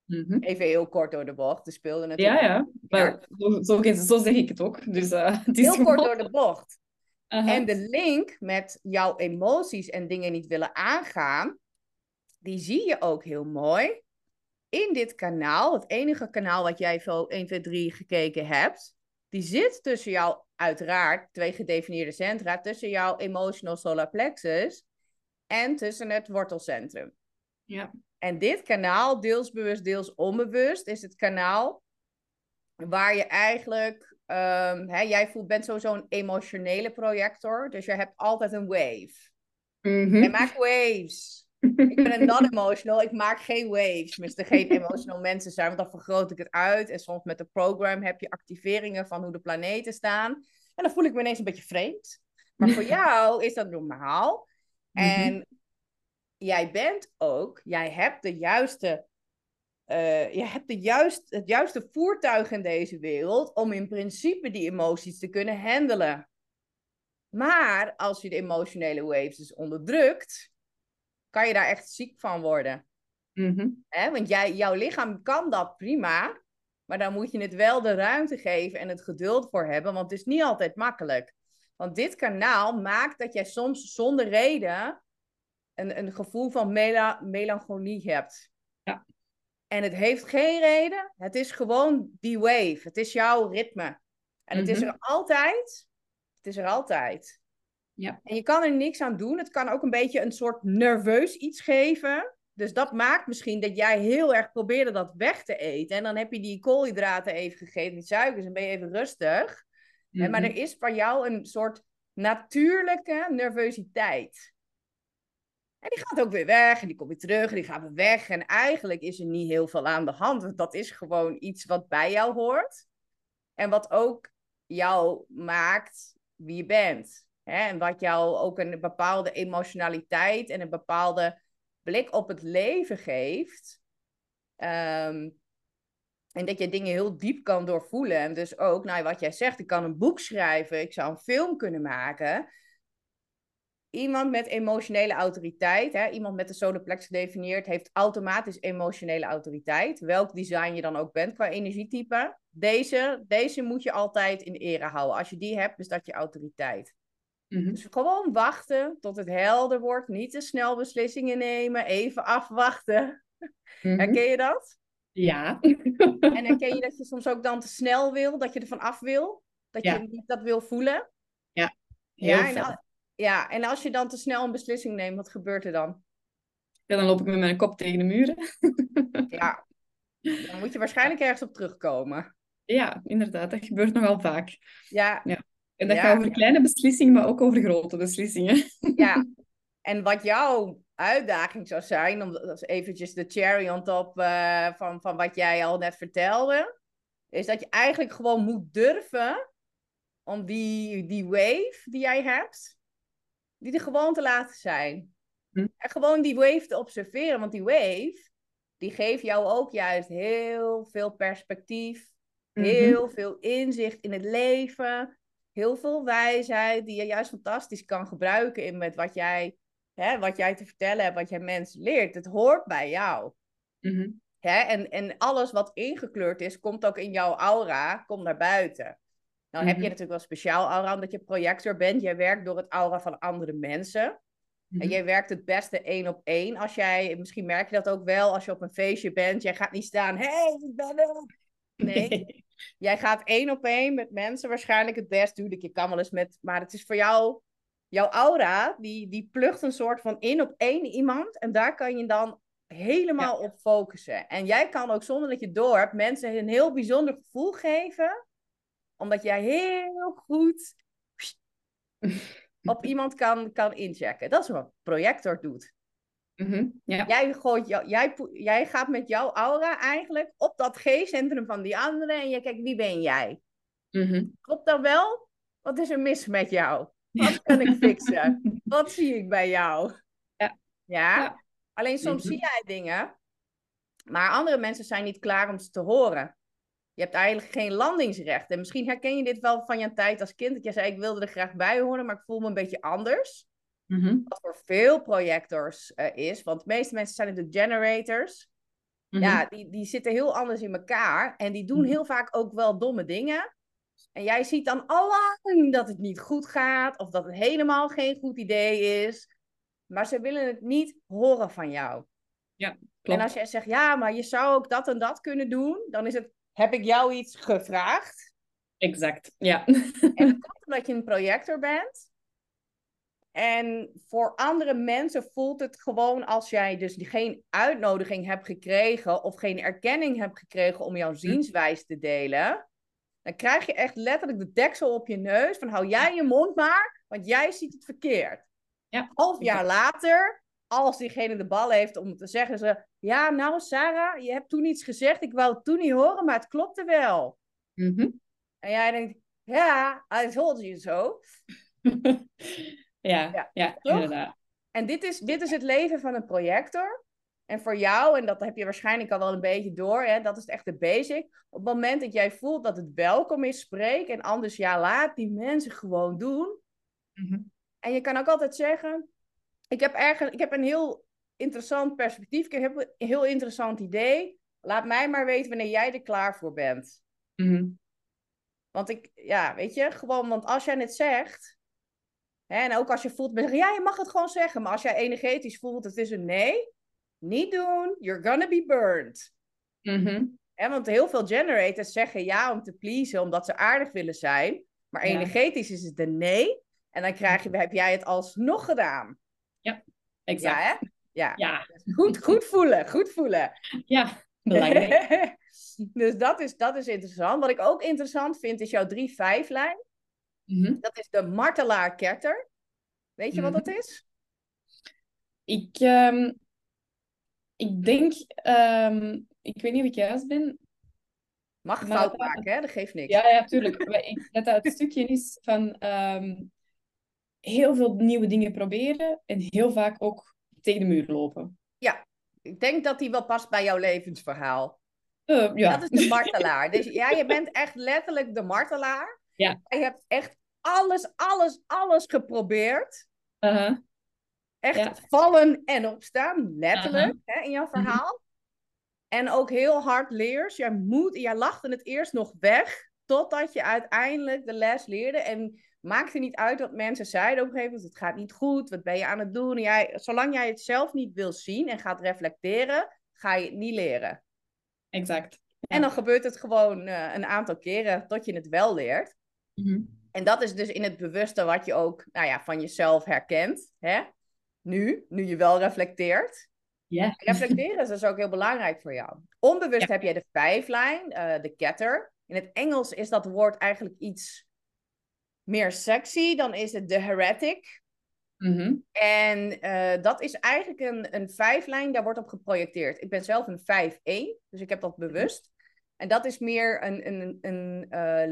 Even heel kort door de bocht. Er speelde natuurlijk... Ja, ja. Maar zo zeg ik het ook. Dus het is Heel kort gewoon... door de bocht. En Aha. de link met jouw emoties en dingen niet willen aangaan, die zie je ook heel mooi in dit kanaal. Het enige kanaal wat jij zo 1, 2, 3 gekeken hebt, die zit tussen jouw, uiteraard, 2 gedefinieerde centra, tussen jouw emotional solar plexus en tussen het wortelcentrum. Ja. En dit kanaal, deels bewust, deels onbewust, is het kanaal waar je eigenlijk... jij bent sowieso een emotionele projector, dus je hebt altijd een wave. Jij maakt waves. Ik ben een non-emotional, ik maak geen waves. Tenminste, geen emotional mensen zijn, want dan vergroot ik het uit. En soms met de program heb je activeringen van hoe de planeten staan. En dan voel ik me ineens een beetje vreemd. Maar voor jou is dat normaal. En jij hebt de juiste... je hebt het juiste voertuig in deze wereld om in principe die emoties te kunnen handelen. Maar als je de emotionele waves dus onderdrukt, kan je daar echt ziek van worden. Want jouw lichaam kan dat prima, maar dan moet je het wel de ruimte geven en het geduld voor hebben, want het is niet altijd makkelijk. Want dit kanaal maakt dat jij soms zonder reden een gevoel van melancholie hebt. Ja. En het heeft geen reden. Het is gewoon die wave. Het is jouw ritme. En het is er altijd. Het is er altijd. Ja. En je kan er niks aan doen. Het kan ook een beetje een soort nerveus iets geven. Dus dat maakt misschien dat jij heel erg probeerde dat weg te eten. En dan heb je die koolhydraten even gegeten, die suikers, en ben je even rustig. Maar er is van jou een soort natuurlijke nervositeit. En die gaat ook weer weg en die komt weer terug en die gaat weer weg. En eigenlijk is er niet heel veel aan de hand. Want dat is gewoon iets wat bij jou hoort. En wat ook jou maakt wie je bent. En wat jou ook een bepaalde emotionaliteit en een bepaalde blik op het leven geeft. En dat je dingen heel diep kan doorvoelen. En dus ook, nou, wat jij zegt, ik kan een boek schrijven, ik zou een film kunnen maken. Iemand met emotionele autoriteit, iemand met de solarplex gedefinieerd, heeft automatisch emotionele autoriteit. Welk design je dan ook bent qua energietype. Deze moet je altijd in ere houden. Als je die hebt, is dat je autoriteit. Dus gewoon wachten tot het helder wordt. Niet te snel beslissingen nemen. Even afwachten. Herken je dat? Ja. En herken je dat je soms ook dan te snel wil? Dat je er van af wil? Dat je niet dat wil voelen? Ja, heel veel. En als je dan te snel een beslissing neemt, wat gebeurt er dan? Ja, dan loop ik met mijn kop tegen de muren. Ja, dan moet je waarschijnlijk ergens op terugkomen. Ja, inderdaad. Dat gebeurt nogal vaak. Ja. En dat gaat over kleine beslissingen, maar ook over grote beslissingen. Ja. En wat jouw uitdaging zou zijn, om dat is eventjes de cherry on top van wat jij al net vertelde, is dat je eigenlijk gewoon moet durven om die wave die jij hebt, die er gewoon te laten zijn. En gewoon die wave te observeren, want die wave, die geeft jou ook juist heel veel perspectief, heel veel inzicht in het leven, heel veel wijsheid, die je juist fantastisch kan gebruiken met wat jij te vertellen hebt, wat jij mensen leert. Het hoort bij jou. En alles wat ingekleurd is, komt ook in jouw aura, komt naar buiten. Nou heb je natuurlijk wel speciaal aura, omdat je projector bent. Jij werkt door het aura van andere mensen. En jij werkt het beste 1 op 1. Misschien merk je dat ook wel als je op een feestje bent. Jij gaat niet staan, hey, ik ben er. Nee. Jij gaat 1 op 1 met mensen waarschijnlijk het best. Tuurlijk, je kan wel eens maar het is voor jou, jouw aura, die plucht een soort van 1 op 1 iemand. En daar kan je dan helemaal op focussen. En jij kan ook zonder dat je door hebt mensen een heel bijzonder gevoel geven. Omdat jij heel goed op iemand kan inchecken. Dat is wat een projector doet. Jij gaat met jouw aura eigenlijk op dat G-centrum van die andere en je kijkt, wie ben jij? Klopt dat wel? Wat is er mis met jou? Wat kan ik fixen? Wat zie ik bij jou? Ja? Alleen soms zie jij dingen, maar andere mensen zijn niet klaar om ze te horen. Je hebt eigenlijk geen landingsrecht. En misschien herken je dit wel van je tijd als kind. Dat je zei, ik wilde er graag bij horen, maar ik voel me een beetje anders. Wat voor veel projectors is. Want de meeste mensen zijn natuurlijk generators. Ja, die zitten heel anders in elkaar. En die doen heel vaak ook wel domme dingen. En jij ziet dan allang dat het niet goed gaat. Of dat het helemaal geen goed idee is. Maar ze willen het niet horen van jou. Ja, En als klopt. jij zegt, ja, maar je zou ook dat en dat kunnen doen. Dan is het, heb ik jou iets gevraagd? Exact, ja. En dat komt omdat je een projector bent. En voor andere mensen voelt het gewoon als jij dus geen uitnodiging hebt gekregen of geen erkenning hebt gekregen om jouw zienswijze te delen. Dan krijg je echt letterlijk de deksel op je neus van hou jij je mond maar, want jij ziet het verkeerd. Ja, Half jaar exact. later, als diegene de bal heeft om te zeggen ze, ja nou Sarah, je hebt toen iets gezegd, ik wou het toen niet horen, maar het klopte wel. En jij denkt, ja, I told you so. Ja, Ja, ja, toch? inderdaad. En dit is het leven van een projector. En voor jou, en dat heb je waarschijnlijk al wel een beetje door, hè, dat is echt de basic. Op het moment dat jij voelt dat het welkom is, spreek. En anders, ja, laat die mensen gewoon doen. En je kan ook altijd zeggen, ik heb een heel interessant perspectief. Ik heb een heel interessant idee. Laat mij maar weten wanneer jij er klaar voor bent. Want ja, weet je, gewoon, want als jij het zegt, hè, en ook als je voelt, ja, je mag het gewoon zeggen. Maar als jij energetisch voelt, het is een nee, niet doen, you're gonna be burned. Hè, want heel veel generators zeggen ja om te pleasen, omdat ze aardig willen zijn. Maar Ja. energetisch is het een nee. En dan heb jij het alsnog gedaan. Ja, Ja, exact. hè? Ja. Ja, Goed voelen, goed voelen. ja, belangrijk. Dus dat is interessant. Wat ik ook interessant vind, is jouw 3-5-lijn. Dat is de martelaar-ketter. Weet je wat dat is? Ik denk, ik weet niet of ik juist ben, Mag maar fout maken, hè? Dat geeft niks. ja, tuurlijk. Dat het stukje is van heel veel nieuwe dingen proberen en heel vaak ook tegen de muur lopen. Ja, ik denk dat die wel past bij jouw levensverhaal. Dat Ja. is de martelaar. Dus ja, je bent echt letterlijk de martelaar. Ja. Je hebt echt alles geprobeerd. Echt Ja. vallen en opstaan, letterlijk, Uh-huh. hè, in jouw verhaal. En ook heel hard leers. Jij lachte het eerst nog weg, totdat je uiteindelijk de les leerde. En maakte niet uit wat mensen zeiden op een gegeven moment. Het gaat niet goed, wat ben je aan het doen? Zolang jij het zelf niet wil zien en gaat reflecteren, ga je het niet leren. Exact. Ja. En dan gebeurt het gewoon een aantal keren tot je het wel leert. En dat is dus in het bewuste wat je ook van jezelf herkent. Hè? Nu je wel reflecteert. Yeah. Reflecteren is dus ook heel belangrijk voor jou. Onbewust heb jij de 5-lijn, de ketter. In het Engels is dat woord eigenlijk iets meer sexy. Dan is het de heretic. En dat is eigenlijk een 5-lijn, daar wordt op geprojecteerd. Ik ben zelf een 5-1, dus ik heb dat bewust. En dat is meer een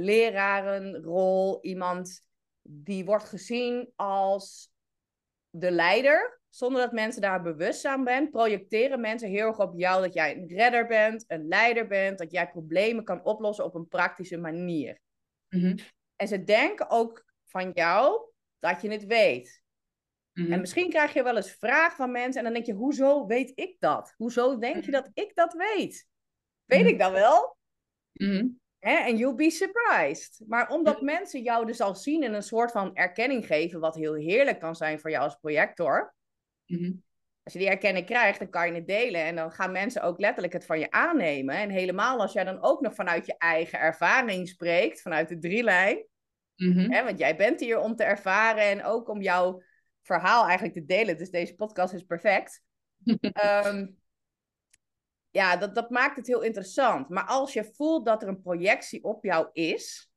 lerarenrol. Iemand die wordt gezien als de leider, zonder dat mensen daar bewust aan zijn, projecteren mensen heel erg op jou dat jij een redder bent, een leider bent, dat jij problemen kan oplossen op een praktische manier. En ze denken ook van jou dat je het weet. En misschien krijg je wel eens vragen van mensen en dan denk je, hoezo weet ik dat? Hoezo denk je dat ik dat weet? Weet ik dat wel? En you'll be surprised. Maar omdat mensen jou dus al zien en een soort van erkenning geven, wat heel heerlijk kan zijn voor jou als projector. Als je die erkenning krijgt, dan kan je het delen. En dan gaan mensen ook letterlijk het van je aannemen. En helemaal als jij dan ook nog vanuit je eigen ervaring spreekt, vanuit de 3-lijn. Want jij bent hier om te ervaren en ook om jouw verhaal eigenlijk te delen. Dus deze podcast is perfect. Ja, dat maakt het heel interessant. Maar als je voelt dat er een projectie op jou is,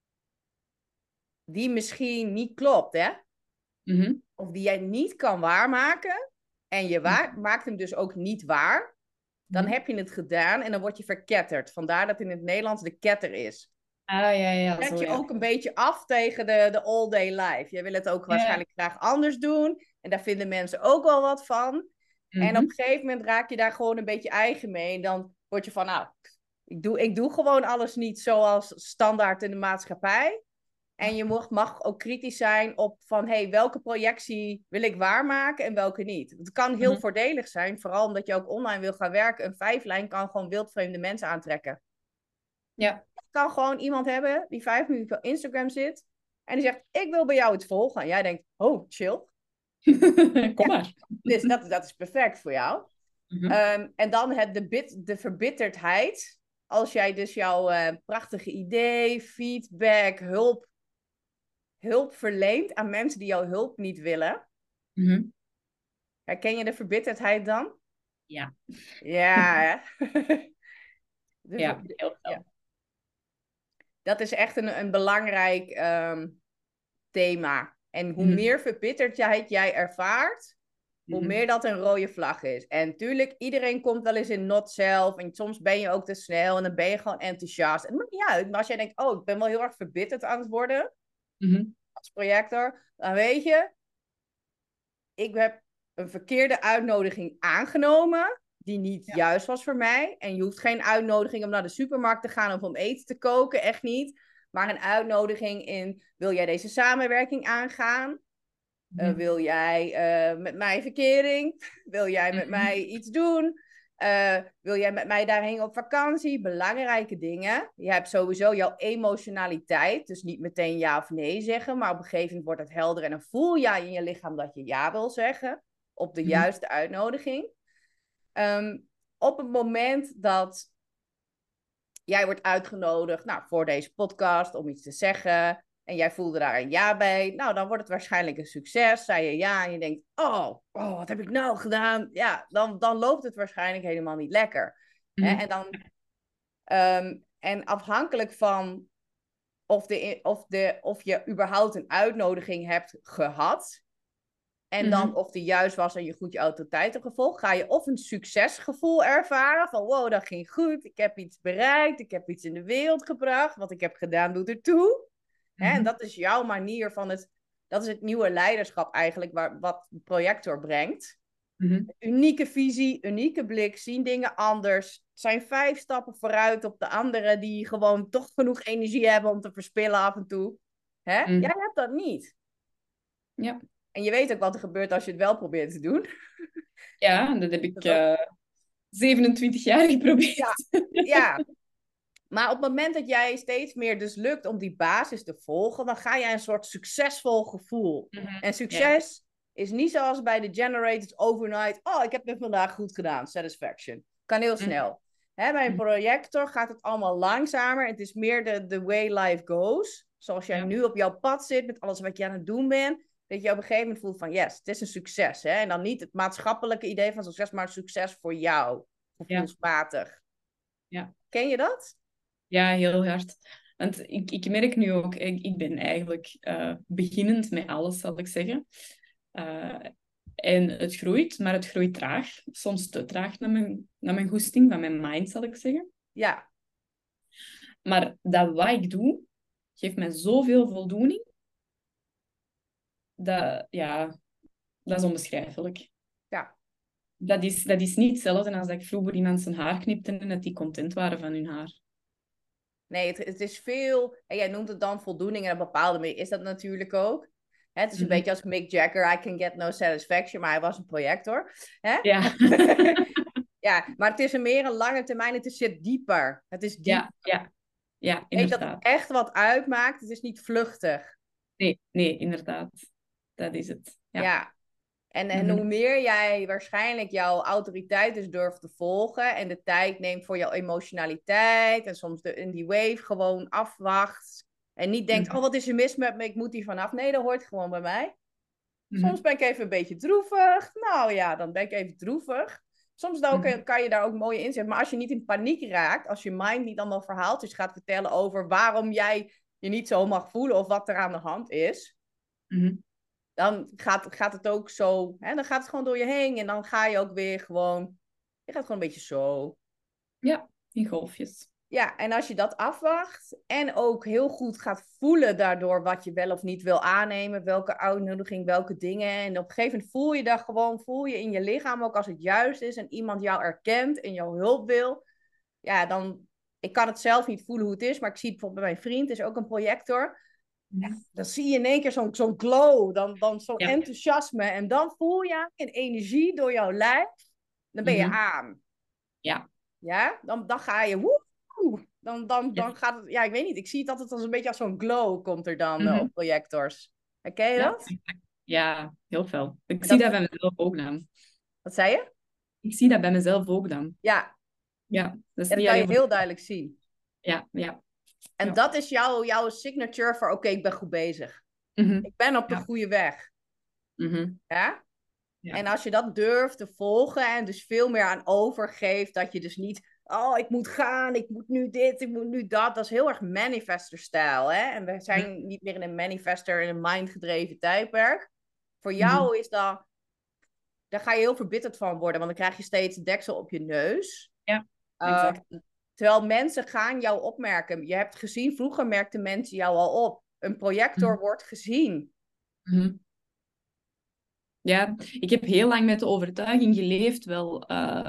die misschien niet klopt, hè? Of die jij niet kan waarmaken, en je maakt hem dus ook niet waar, dan heb je het gedaan en dan word je verketterd. Vandaar dat in het Nederlands de ketter is. Ja. Zet je ook een beetje af tegen de all day life. Je wil het ook waarschijnlijk graag anders doen. En daar vinden mensen ook wel wat van. En op een gegeven moment raak je daar gewoon een beetje eigen mee. En dan word je van, nou, ik doe gewoon alles niet zoals standaard in de maatschappij. En je mag ook kritisch zijn op van, hey, welke projectie wil ik waarmaken en welke niet. Het kan heel voordelig zijn, vooral omdat je ook online wil gaan werken. Een 5-lijn kan gewoon wildvreemde mensen aantrekken. Ja. Je kan gewoon iemand hebben die 5 minuten op Instagram zit en die zegt, ik wil bij jou iets volgen. En jij denkt, oh, chill. Kom maar. Dus dat is perfect voor jou. En dan de verbitterdheid. Als jij dus jouw prachtige idee, feedback, hulp verleent aan mensen die jouw hulp niet willen. Herken je de verbitterdheid dan? Ja. Ja, hè? Ja, heel veel. Ja. Dat is echt een belangrijk thema. En hoe meer verbitterdheid jij ervaart, hoe meer dat een rode vlag is. En tuurlijk, iedereen komt wel eens in not zelf. En soms ben je ook te snel en dan ben je gewoon enthousiast. En het maakt niet uit. Maar als jij denkt, oh, ik ben wel heel erg verbitterd aan het worden als projector, dan weet je, ik heb een verkeerde uitnodiging aangenomen die niet juist was voor mij. En je hoeft geen uitnodiging om naar de supermarkt te gaan of om eten te koken, echt niet. Maar een uitnodiging in, wil jij deze samenwerking aangaan? Wil jij met mij verkering? Wil jij met mij iets doen? Wil jij met mij daarheen op vakantie? Belangrijke dingen. Je hebt sowieso jouw emotionaliteit. Dus niet meteen ja of nee zeggen. Maar op een gegeven moment wordt het helder. En dan voel jij in je lichaam dat je ja wil zeggen. Op de juiste uitnodiging. Op het moment dat jij wordt uitgenodigd voor deze podcast om iets te zeggen. En jij voelde daar een ja bij. Nou, dan wordt het waarschijnlijk een succes. Zei je ja en je denkt, oh wat heb ik nou gedaan? Ja, dan loopt het waarschijnlijk helemaal niet lekker. Hè? En dan, en afhankelijk van of je überhaupt een uitnodiging hebt gehad. En dan of die juist was en je goed je autoriteit hebt gevolgd, ga je of een succesgevoel ervaren van wow, dat ging goed, ik heb iets bereikt, ik heb iets in de wereld gebracht, wat ik heb gedaan doet ertoe. En dat is jouw manier dat is het nieuwe leiderschap eigenlijk, wat de projector brengt. Unieke visie, unieke blik, zien dingen anders. Het zijn 5 stappen vooruit op de anderen die gewoon toch genoeg energie hebben om te verspillen af en toe. Jij hebt dat niet. Ja. En je weet ook wat er gebeurt als je het wel probeert te doen. Ja, dat heb ik 27 jaar geprobeerd. Ja. Maar op het moment dat jij steeds meer dus lukt om die basis te volgen, dan ga je een soort succesvol gevoel. En succes is niet zoals bij de generators overnight. Oh, ik heb het vandaag goed gedaan. Satisfaction. Kan heel snel. Bij een projector gaat het allemaal langzamer. Het is meer de way life goes. Zoals jij nu op jouw pad zit met alles wat je aan het doen bent. Dat je op een gegeven moment voelt van yes, het is een succes. En dan niet het maatschappelijke idee van succes, maar succes voor jou. Gevoelsmatig. Ja. Ken je dat? Ja, heel hard. Want ik merk nu ook, ik ben eigenlijk beginnend met alles, zal ik zeggen. En het groeit, maar het groeit traag. Soms te traag naar mijn goesting, van mijn mind, zal ik zeggen. Ja. Maar dat wat ik doe, geeft mij zoveel voldoening. Dat is onbeschrijfelijk. Ja. Dat is niet hetzelfde als dat ik vroeger iemand zijn haar knipte en dat die content waren van hun haar. Nee, het is veel... En jij noemt het dan voldoening en op een bepaalde manier is dat natuurlijk ook. Het is een beetje als Mick Jagger, I can get no satisfaction, maar hij was een projector. Ja. Ja, maar het is meer een lange termijn, het zit dieper. Het is diep. Ja, inderdaad. Weet dat het echt wat uitmaakt, het is niet vluchtig. Nee, inderdaad. Dat is het. Ja. En hoe meer jij waarschijnlijk jouw autoriteit dus durft te volgen en de tijd neemt voor jouw emotionaliteit en soms in die wave gewoon afwacht en niet denkt, oh wat is er mis met me, ik moet hier vanaf. Nee, dat hoort gewoon bij mij. Soms ben ik even een beetje droevig. Nou ja, dan ben ik even droevig. Soms kan je daar ook mooie inzetten. Maar als je niet in paniek raakt, als je mind niet allemaal verhaaltjes gaat vertellen over waarom jij je niet zo mag voelen of wat er aan de hand is, dan gaat het ook zo, dan gaat het gewoon door je heen en dan ga je ook weer gewoon, je gaat gewoon een beetje zo. Ja, in golfjes. Ja, en als je dat afwacht en ook heel goed gaat voelen daardoor wat je wel of niet wil aannemen, welke uitnodiging, welke dingen. En op een gegeven moment voel je in je lichaam ook als het juist is en iemand jou erkent en jouw hulp wil. Ja, dan, ik kan het zelf niet voelen hoe het is, maar ik zie het bijvoorbeeld bij mijn vriend, is ook een projector. Mhm. Dan zie je in één keer zo'n glow, dan zo'n Ja. enthousiasme. En dan voel je een energie door jouw lijf. Dan ben je Mhm. aan. Ja. Ja, dan ga je woe. Ja. Dan gaat het, ja, ik weet niet. Ik zie het altijd als een beetje als zo'n glow komt er dan Mhm. op projectors. Herken je Ja, dat? exact. Ja, heel veel. Ik En zie dat, dat bij mezelf ook dan. wat zei je? Ik zie dat bij mezelf ook dan. Ja, Ja, dat is ja, dat niet kan je alleen voor... heel duidelijk zien. Ja, ja, En ja. dat is jouw signature voor, oké, ik ben goed bezig. Mhm. Ik ben op de Ja. goede weg. Mhm. Ja? Ja. En als je dat durft te volgen en dus veel meer aan overgeeft, dat je dus niet, oh, ik moet gaan, ik moet nu dit, ik moet nu dat. Dat is heel erg manifester-stijl, hè? En we Mhm. zijn niet meer in een manifester, in een mind-gedreven tijdperk. Voor Mhm. jou is dat, daar ga je heel verbitterd van worden, want dan krijg je steeds een deksel op je neus. Ja, Uh, exact. Terwijl mensen gaan jou opmerken. Je hebt gezien, vroeger merkten mensen jou al op. Een Mhm. projector wordt gezien. Mhm. Ja, ik heb heel lang met de overtuiging geleefd, wel,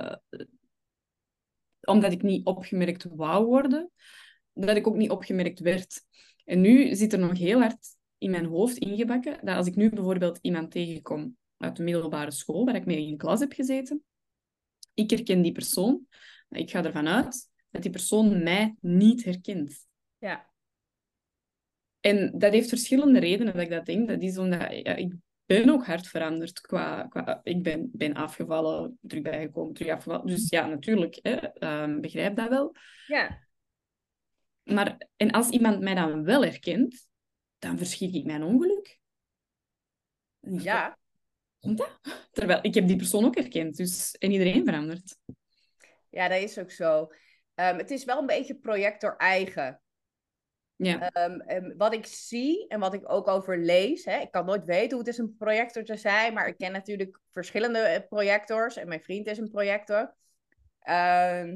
omdat ik niet opgemerkt wou worden, dat ik ook niet opgemerkt werd. En nu zit er nog heel hard in mijn hoofd ingebakken dat als ik nu bijvoorbeeld iemand tegenkom uit de middelbare school, waar ik mee in de klas heb gezeten, ik herken die persoon, maar ik ga ervan uit dat die persoon mij niet herkent. Ja, En dat heeft verschillende redenen dat ik dat denk. Dat is omdat ik ben ook hard veranderd. Ik ben afgevallen, terug bijgekomen, terug afgevallen. Dus ja, natuurlijk, hè, begrijp dat wel. ja, En als iemand mij dan wel herkent, dan verschiet ik mijn ongeluk. Dan denk ik, ja. komt dat? Terwijl ik heb die persoon ook herkend. Dus, en iedereen verandert. Ja, dat is ook zo. Het is wel een beetje projector eigen. Ja. Wat ik zie en wat ik ook over lees, hè, ik kan nooit weten hoe het is een projector te zijn, maar ik ken natuurlijk verschillende projectors en mijn vriend is een projector. Ehm,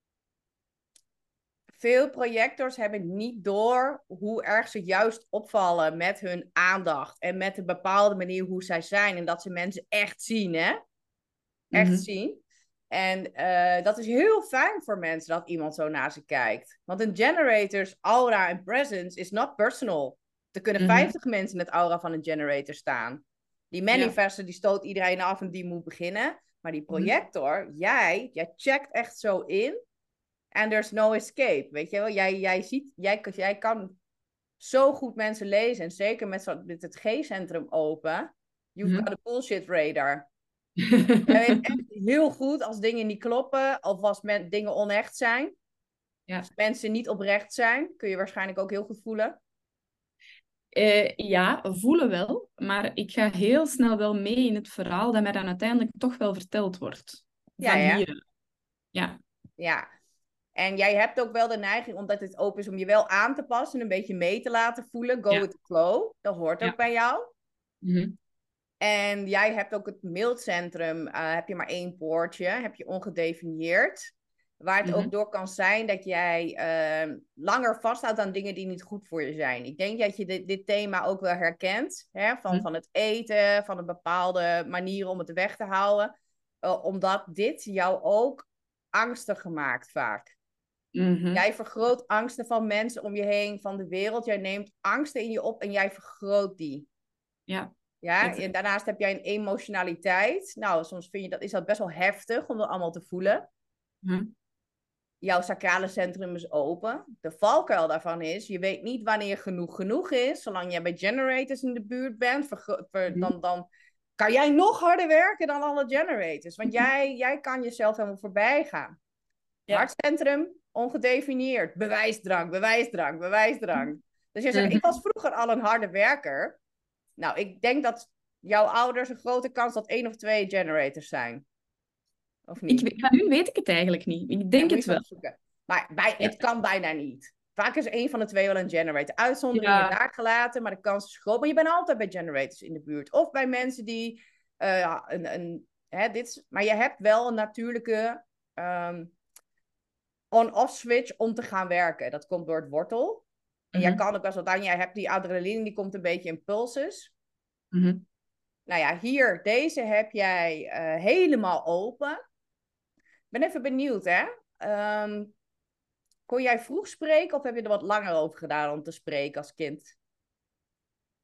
Veel projectors hebben niet door hoe erg ze juist opvallen met hun aandacht en met de bepaalde manier hoe zij zijn en dat ze mensen echt zien, hè? Echt Mhm. zien. En dat is heel fijn voor mensen dat iemand zo naar ze kijkt. Want een generator's aura en presence is not personal. Er kunnen Mhm. 50 mensen in het aura van een generator staan. Die Ja. manifester die stoot iedereen af en die moet beginnen. Maar die Mhm. projector, jij checkt echt zo in. En there's no escape. Weet je wel, jij kan zo goed mensen lezen. En zeker met het G-centrum open. You've got Mhm. a bullshit radar. Jij weet echt heel goed als dingen niet kloppen of als dingen onecht zijn. Ja. Als mensen niet oprecht zijn, kun je waarschijnlijk ook heel goed voelen. Ja, voelen wel, maar ik ga heel snel wel mee in het verhaal dat mij dan uiteindelijk toch wel verteld wordt. Ja, Van ja, hier. Ja. ja. En jij hebt ook wel de neiging, omdat het open is, om je wel aan te passen en een beetje mee te laten voelen. Go Ja. with the flow. Dat hoort ook Ja. bij jou. Mhm. En jij hebt ook het mailcentrum, heb je maar één poortje, heb je ongedefinieerd. Waar het Mhm. ook door kan zijn dat jij langer vasthoudt aan dingen die niet goed voor je zijn. Ik denk dat je dit thema ook wel herkent. Hè? Mhm. Van het eten, van een bepaalde manier om het weg te houden. Omdat dit jou ook angstig maakt vaak. Mhm. Jij vergroot angsten van mensen om je heen, van de wereld. Jij neemt angsten in je op en jij vergroot die. Ja. Ja, en Exact. daarnaast heb jij een emotionaliteit. Nou, soms vind je is dat best wel heftig om dat allemaal te voelen. Mhm. Jouw sacrale centrum is open. De valkuil daarvan is, je weet niet wanneer genoeg is. Zolang jij bij generators in de buurt bent, Mhm. dan kan jij nog harder werken dan alle generators. Want jij kan jezelf helemaal voorbij gaan. Ja. Hartcentrum, ongedefinieerd. Bewijsdrang, bewijsdrang, bewijsdrang. Dus jij zegt, ik Mhm. was vroeger al een harde werker. Nou, ik denk dat jouw ouders een grote kans dat 1 of 2 generators zijn. Of niet? Van u weet ik het eigenlijk niet. Ik Ja, denk moet je het eens wel. opzoeken. Maar Ja. het kan bijna niet. Vaak is één van de twee wel een generator. Uitzonderingen Ja. daar gelaten, maar de kans is groot. Maar je bent altijd bij generators in de buurt. Of bij mensen die ja, maar je hebt wel een natuurlijke on-off switch om te gaan werken. Dat komt door het wortel. En jij Mhm. kan ook best wel dan, jij hebt die adrenaline, die komt een beetje in pulses. Mhm. Nou ja, hier, deze heb jij helemaal open. Ik ben even benieuwd, hè? Kon jij vroeg spreken of heb je er wat langer over gedaan om te spreken als kind?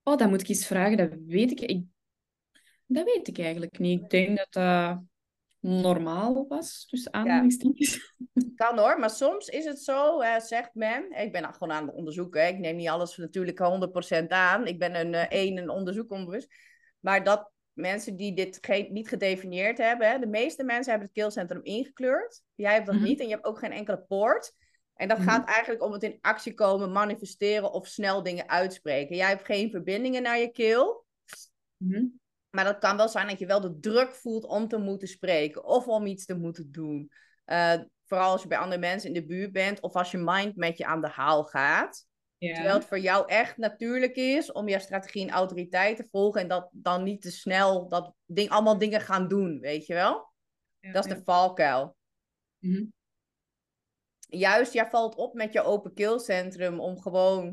Oh, dat moet ik eens vragen. Dat weet ik eigenlijk niet. Ik denk dat dat normaal was, tussen Ja. aanhalingstekens. Kan hoor, maar soms is het zo, zegt men. Ik ben gewoon aan het onderzoeken. Hè. Ik neem niet alles natuurlijk 100% aan. Ik ben een onderzoek onbewust. Maar dat mensen die dit niet gedefinieerd hebben, hè, de meeste mensen hebben het keelcentrum ingekleurd. Jij hebt dat niet en je hebt ook geen enkele poort. En dat gaat eigenlijk om het in actie komen, manifesteren of snel dingen uitspreken. Jij hebt geen verbindingen naar je keel. Maar dat kan wel zijn dat je wel de druk voelt om te moeten spreken of om iets te moeten doen. Vooral als je bij andere mensen in de buurt bent of als je mind met je aan de haal gaat. Terwijl Ja. het voor jou echt natuurlijk is om je strategie en autoriteit te volgen en dat dan niet te snel allemaal dingen gaan doen, weet je wel? Ja, Dat is ja. de valkuil. Mhm. Juist, jij valt op met je open keelcentrum om gewoon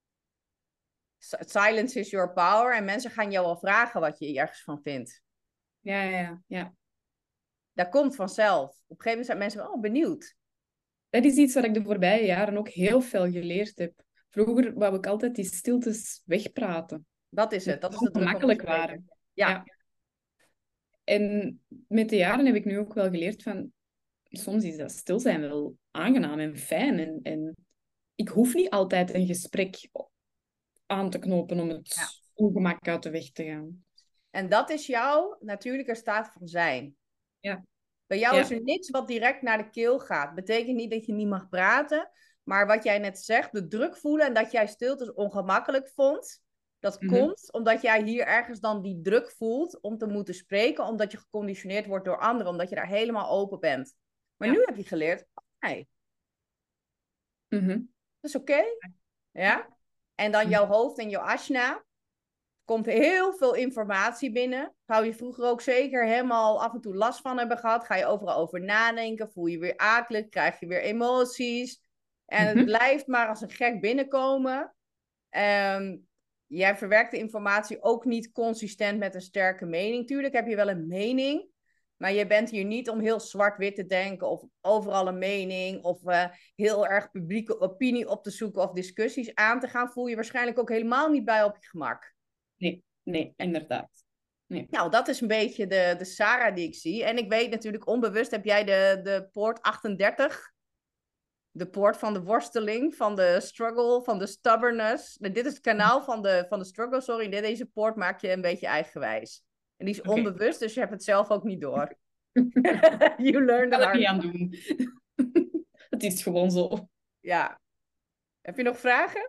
silence is your power en mensen gaan jou wel vragen wat je ergens van vindt. Ja, ja, ja, ja. Dat komt vanzelf. Op een gegeven moment zijn mensen wel benieuwd. Dat is iets wat ik de voorbije jaren ook heel veel geleerd heb. Vroeger wou ik altijd die stiltes wegpraten. Dat is Dat het. Dat is het de druk om te ongemakkelijk spreken. waren. Ja, Ja. En met de jaren heb ik nu ook wel geleerd van... Soms is dat stil zijn wel aangenaam en fijn. En ik hoef niet altijd een gesprek aan te knopen om ja. het ongemak uit de weg te gaan. En dat is jouw natuurlijke staat van zijn. Ja. Bij jou is Ja. er niks wat direct naar de keel gaat. Betekent niet dat je niet mag praten. Maar wat jij net zegt, de druk voelen en dat jij stiltes ongemakkelijk vond. Dat Mhm. komt omdat jij hier ergens dan die druk voelt om te moeten spreken. Omdat je geconditioneerd wordt door anderen. Omdat je daar helemaal open bent. Maar nu Ja. heb je geleerd, nee, Mhm. dat is oké. Ja? En dan jouw hoofd en jouw ashna. Komt heel veel informatie binnen. Zou je vroeger ook zeker helemaal af en toe last van hebben gehad. Ga je overal over nadenken. Voel je weer akelig. Krijg je weer emoties. En het Mhm. blijft maar als een gek binnenkomen. Jij verwerkt de informatie ook niet consistent met een sterke mening. Tuurlijk heb je wel een mening. Maar je bent hier niet om heel zwart-wit te denken. Of overal een mening. Of heel erg publieke opinie op te zoeken. Of discussies aan te gaan. Voel je waarschijnlijk ook helemaal niet bij op je gemak. Nee, nee, inderdaad. Nee. Nou, dat is een beetje de Sarah die ik zie. En ik weet natuurlijk, onbewust heb jij de poort 38. De poort van de worsteling, van de struggle, van de stubbornness. Nou, dit is het kanaal van de struggle, sorry. Deze poort maak je een beetje eigenwijs. En die is Oké. onbewust, dus je hebt het zelf ook niet door. You Ik learn the kan er hard niet way. aan doen. Het is gewoon zo. Ja. Heb je nog vragen?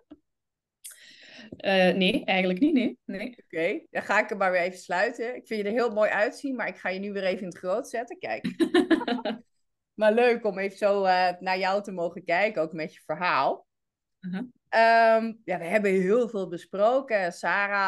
Nee, eigenlijk niet. Nee. Nee. Oké, dan ga ik hem maar weer even sluiten. Ik vind je er heel mooi uitzien, maar ik ga je nu weer even in het groot zetten. Kijk. Maar leuk om even zo naar jou te mogen kijken, ook met je verhaal. Uh-huh. Ja, we hebben heel veel besproken. Sarah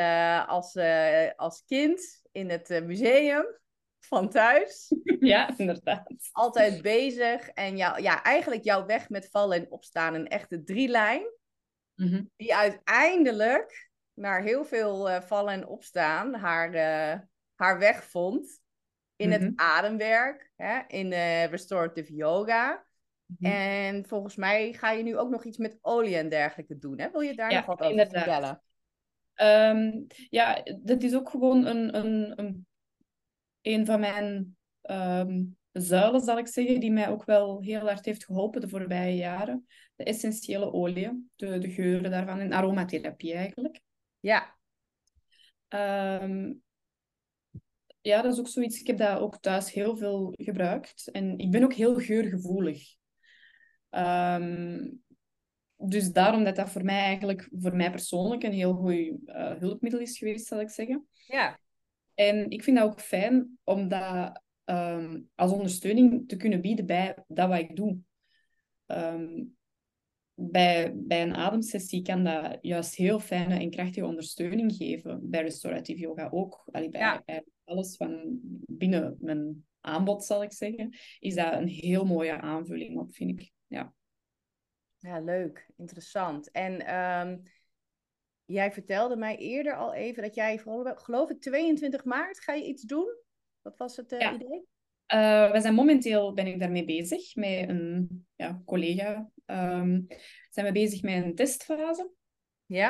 als kind in het museum van thuis. Ja, inderdaad. Altijd bezig. En eigenlijk jouw weg met vallen en opstaan. Een echte drielijn. Mhm. Die uiteindelijk, naar heel veel vallen en opstaan, haar weg vond. In het Mhm. ademwerk. Hè, in restorative yoga. Mhm. En volgens mij ga je nu ook nog iets met olie en dergelijke doen. Hè? Wil je daar nog Ja, wat over inderdaad. vertellen? Ja, dat is ook gewoon een van mijn zuilen, zal ik zeggen, die mij ook wel heel hard heeft geholpen de voorbije jaren. De essentiële oliën, de geuren daarvan en aromatherapie eigenlijk. Ja, Ehm, ja, dat is ook zoiets. Ik heb dat ook thuis heel veel gebruikt. En ik ben ook heel geurgevoelig. Ehm, dus daarom dat dat voor mij eigenlijk, voor mij persoonlijk, een heel goed hulpmiddel is geweest, zal ik zeggen. ja, En ik vind dat ook fijn om dat als ondersteuning te kunnen bieden bij dat wat ik doe. Ehm, bij een ademsessie kan dat juist heel fijne en krachtige ondersteuning geven. Bij restorative yoga ook. Allee, ja. bij alles van binnen mijn aanbod, zal ik zeggen, is dat een heel mooie aanvulling op, vind ik. Ja. Ja, leuk. Interessant. En jij vertelde mij eerder al even dat jij, geloof ik, 22 maart ga je iets doen. Wat was het Ja. idee? We zijn momenteel ben ik daarmee bezig met een collega. Zijn we bezig met een testfase. Ja,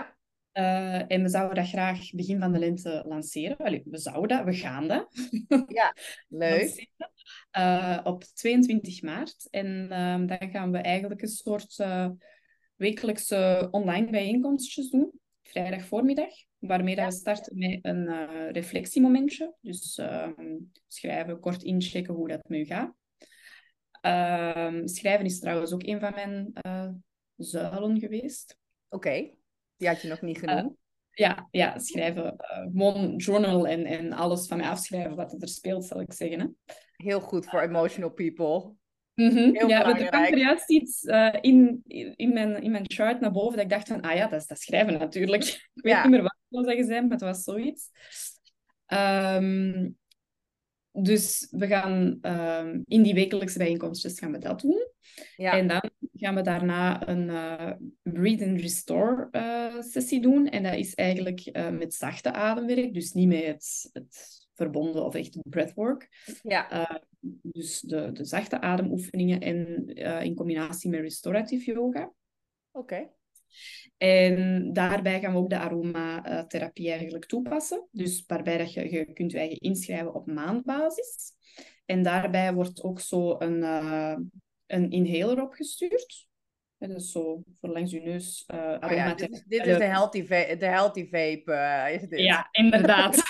En we zouden dat graag begin van de lente lanceren. Allee, we gaan dat Ja, leuk. lanceren. Op 22 maart. En dan gaan we eigenlijk een soort wekelijkse online bijeenkomstjes doen. Vrijdag voormiddag. Waarmee dat we starten met een reflectiemomentje. Dus schrijven, kort inchecken hoe dat met u gaat. Schrijven is trouwens ook een van mijn zuilen geweest. Oké, die had je nog niet Uh, genoemd. ja, schrijven. Gewoon journal en alles van mij afschrijven wat er speelt, zal ik zeggen. Hè. Heel goed voor emotional people. Mhm. Heel Ja, maar er kwam er belangrijk. juist iets in mijn chart naar boven dat ik dacht van, ah ja, dat is schrijven natuurlijk. Ik weet niet Ja, meer wat het zou zijn, maar het was zoiets. Ehm, dus we gaan in die wekelijkse bijeenkomstjes gaan we dat doen. ja. En dan gaan we daarna een Breathe and Restore sessie doen. En dat is eigenlijk met zachte ademwerk, dus niet met het verbonden of echt breathwork. Ja, Dus de zachte ademoefeningen en in combinatie met restorative yoga. oké. En daarbij gaan we ook de aromatherapie eigenlijk toepassen. Dus waarbij dat je kunt je inschrijven op maandbasis. En daarbij wordt ook zo een inhaler opgestuurd. Dat is zo voor langs je neus Oh ja, dit is de healthy vape, is dit. Ja, inderdaad.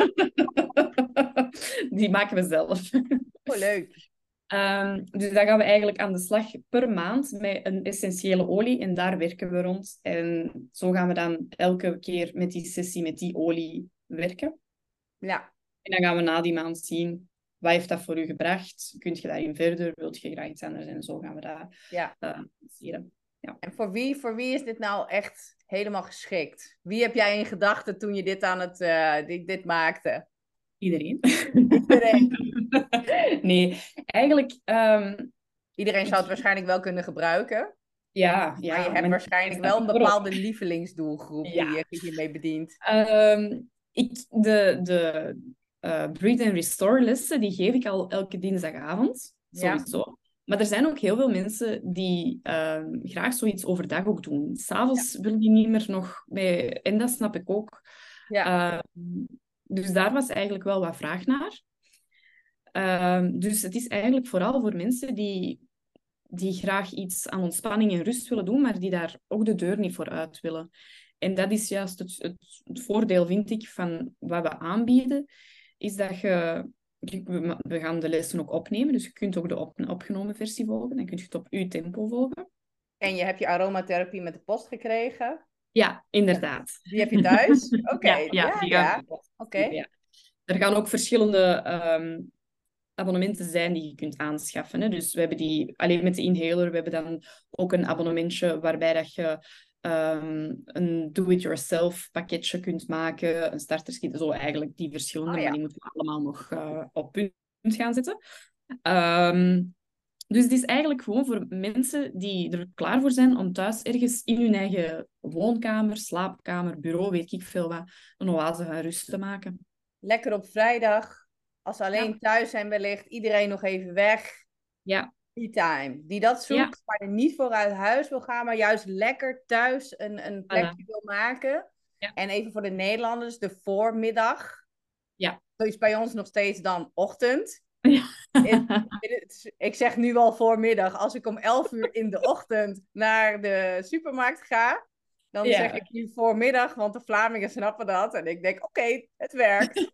Die maken we zelf. Oh, leuk. Dus dan gaan we eigenlijk aan de slag per maand met een essentiële olie en daar werken we rond. En zo gaan we dan elke keer met die sessie met die olie werken. Ja, En dan gaan we na die maand zien, wat heeft dat voor u gebracht? Kunt je daarin verder? Wilt je graag iets anders? En zo gaan we dat ja. lanceren. Ja. En voor wie is dit nou echt helemaal geschikt? Wie heb jij in gedachten toen je dit maakte? Iedereen. Iedereen. Nee, eigenlijk... Iedereen zou het waarschijnlijk wel kunnen gebruiken. ja, Maar je ja. hebt Maar waarschijnlijk wel een bepaalde lievelingsdoelgroep die ja. je hiermee bedient. De Breathe and Restore lessen, die geef ik al elke dinsdagavond, Ja, sowieso. Maar er zijn ook heel veel mensen die graag zoiets overdag ook doen. S'avonds willen die niet meer nog mee, en dat snap ik ook. ja, Ehm, dus daar was eigenlijk wel wat vraag naar. Dus het is eigenlijk vooral voor mensen die graag iets aan ontspanning en rust willen doen, maar die daar ook de deur niet voor uit willen. En dat is juist het voordeel, vind ik, van wat we aanbieden, is dat we gaan de lessen ook opnemen, dus je kunt ook de opgenomen versie volgen, dan kun je het op uw tempo volgen. en je hebt je aromatherapie met de post gekregen. Ja, inderdaad. Die heb je thuis? Oké, Ja, ja, die gaan ja. we op. Oké. Ja. Er gaan ook verschillende abonnementen zijn die je kunt aanschaffen. Hè. Dus we hebben die alleen met de inhaler. We hebben dan ook een abonnementje waarbij dat je een do-it-yourself pakketje kunt maken. Een starterskit, zo eigenlijk die verschillende, Oh maar ja. die moeten we allemaal nog op punt gaan zetten. Ehm, dus het is eigenlijk gewoon voor mensen die er klaar voor zijn om thuis ergens in hun eigen woonkamer, slaapkamer, bureau, weet ik veel wat, een oase van rust te maken. Lekker op vrijdag. Als ze alleen Ja, thuis zijn wellicht. Iedereen nog even weg. ja, Me time. Die dat ja, zoekt, maar er niet voor uit huis wil gaan. Maar juist lekker thuis een voilà. plekje wil maken. Ja, En even voor de Nederlanders, de voormiddag. ja. Zo is bij ons nog steeds dan ochtend. Ja. Ik zeg nu al voormiddag. Als ik om 11 uur in de ochtend naar de supermarkt ga. Dan zeg Ja. ik nu voormiddag, want de Vlamingen snappen dat. En ik denk, oké, het werkt.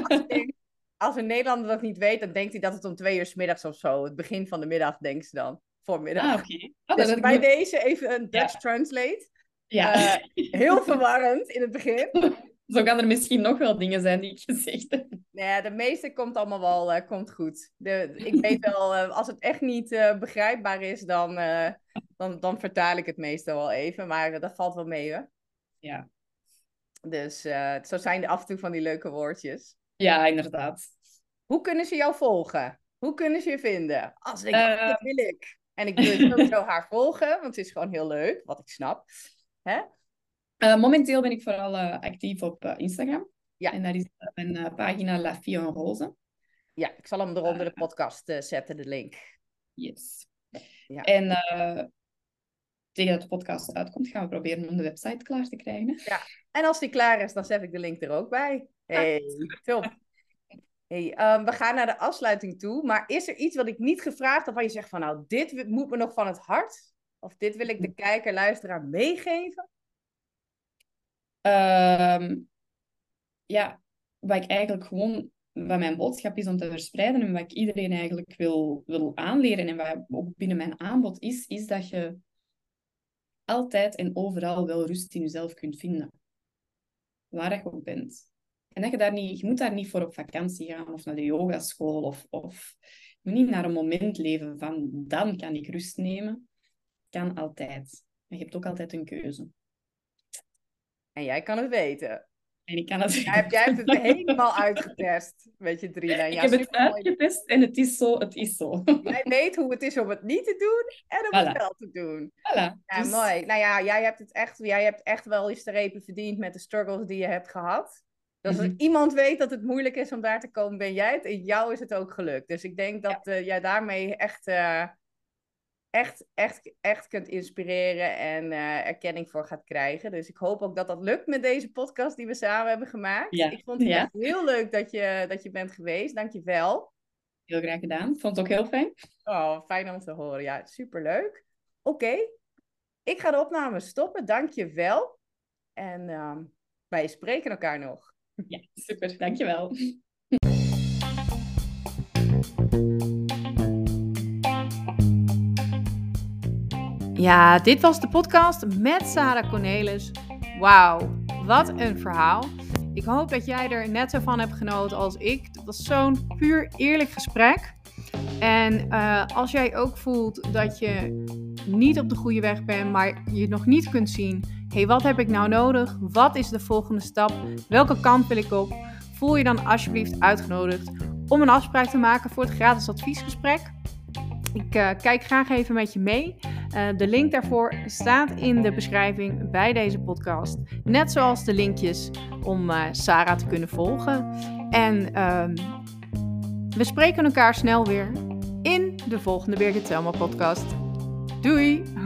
Als een Nederlander dat niet weet, dan denkt hij dat het om 2 uur 's middags of zo. Het begin van de middag, denkt ze dan. Ah, Voormiddag. oké. Oh, dat Dus heb ik bij nog... deze even een Dutch Ja. translate. Ja. Heel verwarrend in het begin. Zo kan er misschien nog wel dingen zijn die ik gezegd heb. Nee, de meeste komt allemaal wel komt goed. Ik weet wel, als het echt niet begrijpbaar is, dan vertaal ik het meestal wel even. Maar dat valt wel mee, hoor. Ja. Dus zo zijn er af en toe van die leuke woordjes. Ja, inderdaad. Hoe kunnen ze jou volgen? Hoe kunnen ze je vinden? Als ik, Uh, dat wil ik. En ik wil sowieso haar volgen, want het is gewoon heel leuk, wat ik snap. Hè? momenteel ben ik vooral actief op Instagram. Ja. En daar is mijn pagina La Fille en Rose. Ja, ik zal hem eronder de podcast zetten, de link. Yes. Ja. En tegen dat de podcast uitkomt, gaan we proberen om de website klaar te krijgen. Ja, en als die klaar is, dan zet ik de link er ook bij. Hey, top. Hey, we gaan naar de afsluiting toe. Maar is er iets wat ik niet gevraagd heb, waar je zegt van nou, dit moet me nog van het hart? Of dit wil ik de kijker, luisteraar meegeven? Ja, wat ik eigenlijk gewoon, wat mijn boodschap is om te verspreiden en wat ik iedereen eigenlijk wil aanleren en wat ook binnen mijn aanbod is dat je altijd en overal wel rust in jezelf kunt vinden. Waar je ook bent. En dat je moet daar niet voor op vakantie gaan of naar de yogaschool of je moet niet naar een moment leven van dan kan ik rust nemen. Kan altijd. En je hebt ook altijd een keuze. En jij kan het weten. En ik kan het Jij hebt het helemaal uitgetest met je 3 Ik heb het uitgetest en het is zo, het is zo. Jij weet hoe het is om het niet te doen en om het wel te doen. Voilà. Ja, dus... mooi. Nou ja, jij hebt echt wel je strepen verdiend met de struggles die je hebt gehad. Dus als iemand weet dat het moeilijk is om daar te komen, ben jij het. En jou is het ook gelukt. Dus ik denk dat jij daarmee echt kunt inspireren en erkenning voor gaat krijgen. Dus ik hoop ook dat dat lukt met deze podcast die we samen hebben gemaakt. Ja. Ik vond het echt heel leuk dat je bent geweest. Dank je wel. Heel graag gedaan. Vond het ook heel fijn. Oh, fijn om te horen. Ja, superleuk. Oké. Ik ga de opname stoppen. Dank je wel. En wij spreken elkaar nog. Ja, super. Dank je wel. Ja, dit was de podcast met Sarah Cornelis. Wauw, wat een verhaal. Ik hoop dat jij er net zo van hebt genoten als ik. Het was zo'n puur eerlijk gesprek. En als jij ook voelt dat je niet op de goede weg bent, maar je nog niet kunt zien, hey, wat heb ik nou nodig? Wat is de volgende stap? Welke kant wil ik op? Voel je dan alsjeblieft uitgenodigd om een afspraak te maken voor het gratis adviesgesprek. Ik kijk graag even met je mee. De link daarvoor staat in de beschrijving bij deze podcast. Net zoals de linkjes om Sarah te kunnen volgen. En we spreken elkaar snel weer in de volgende Birgit Selma podcast. Doei!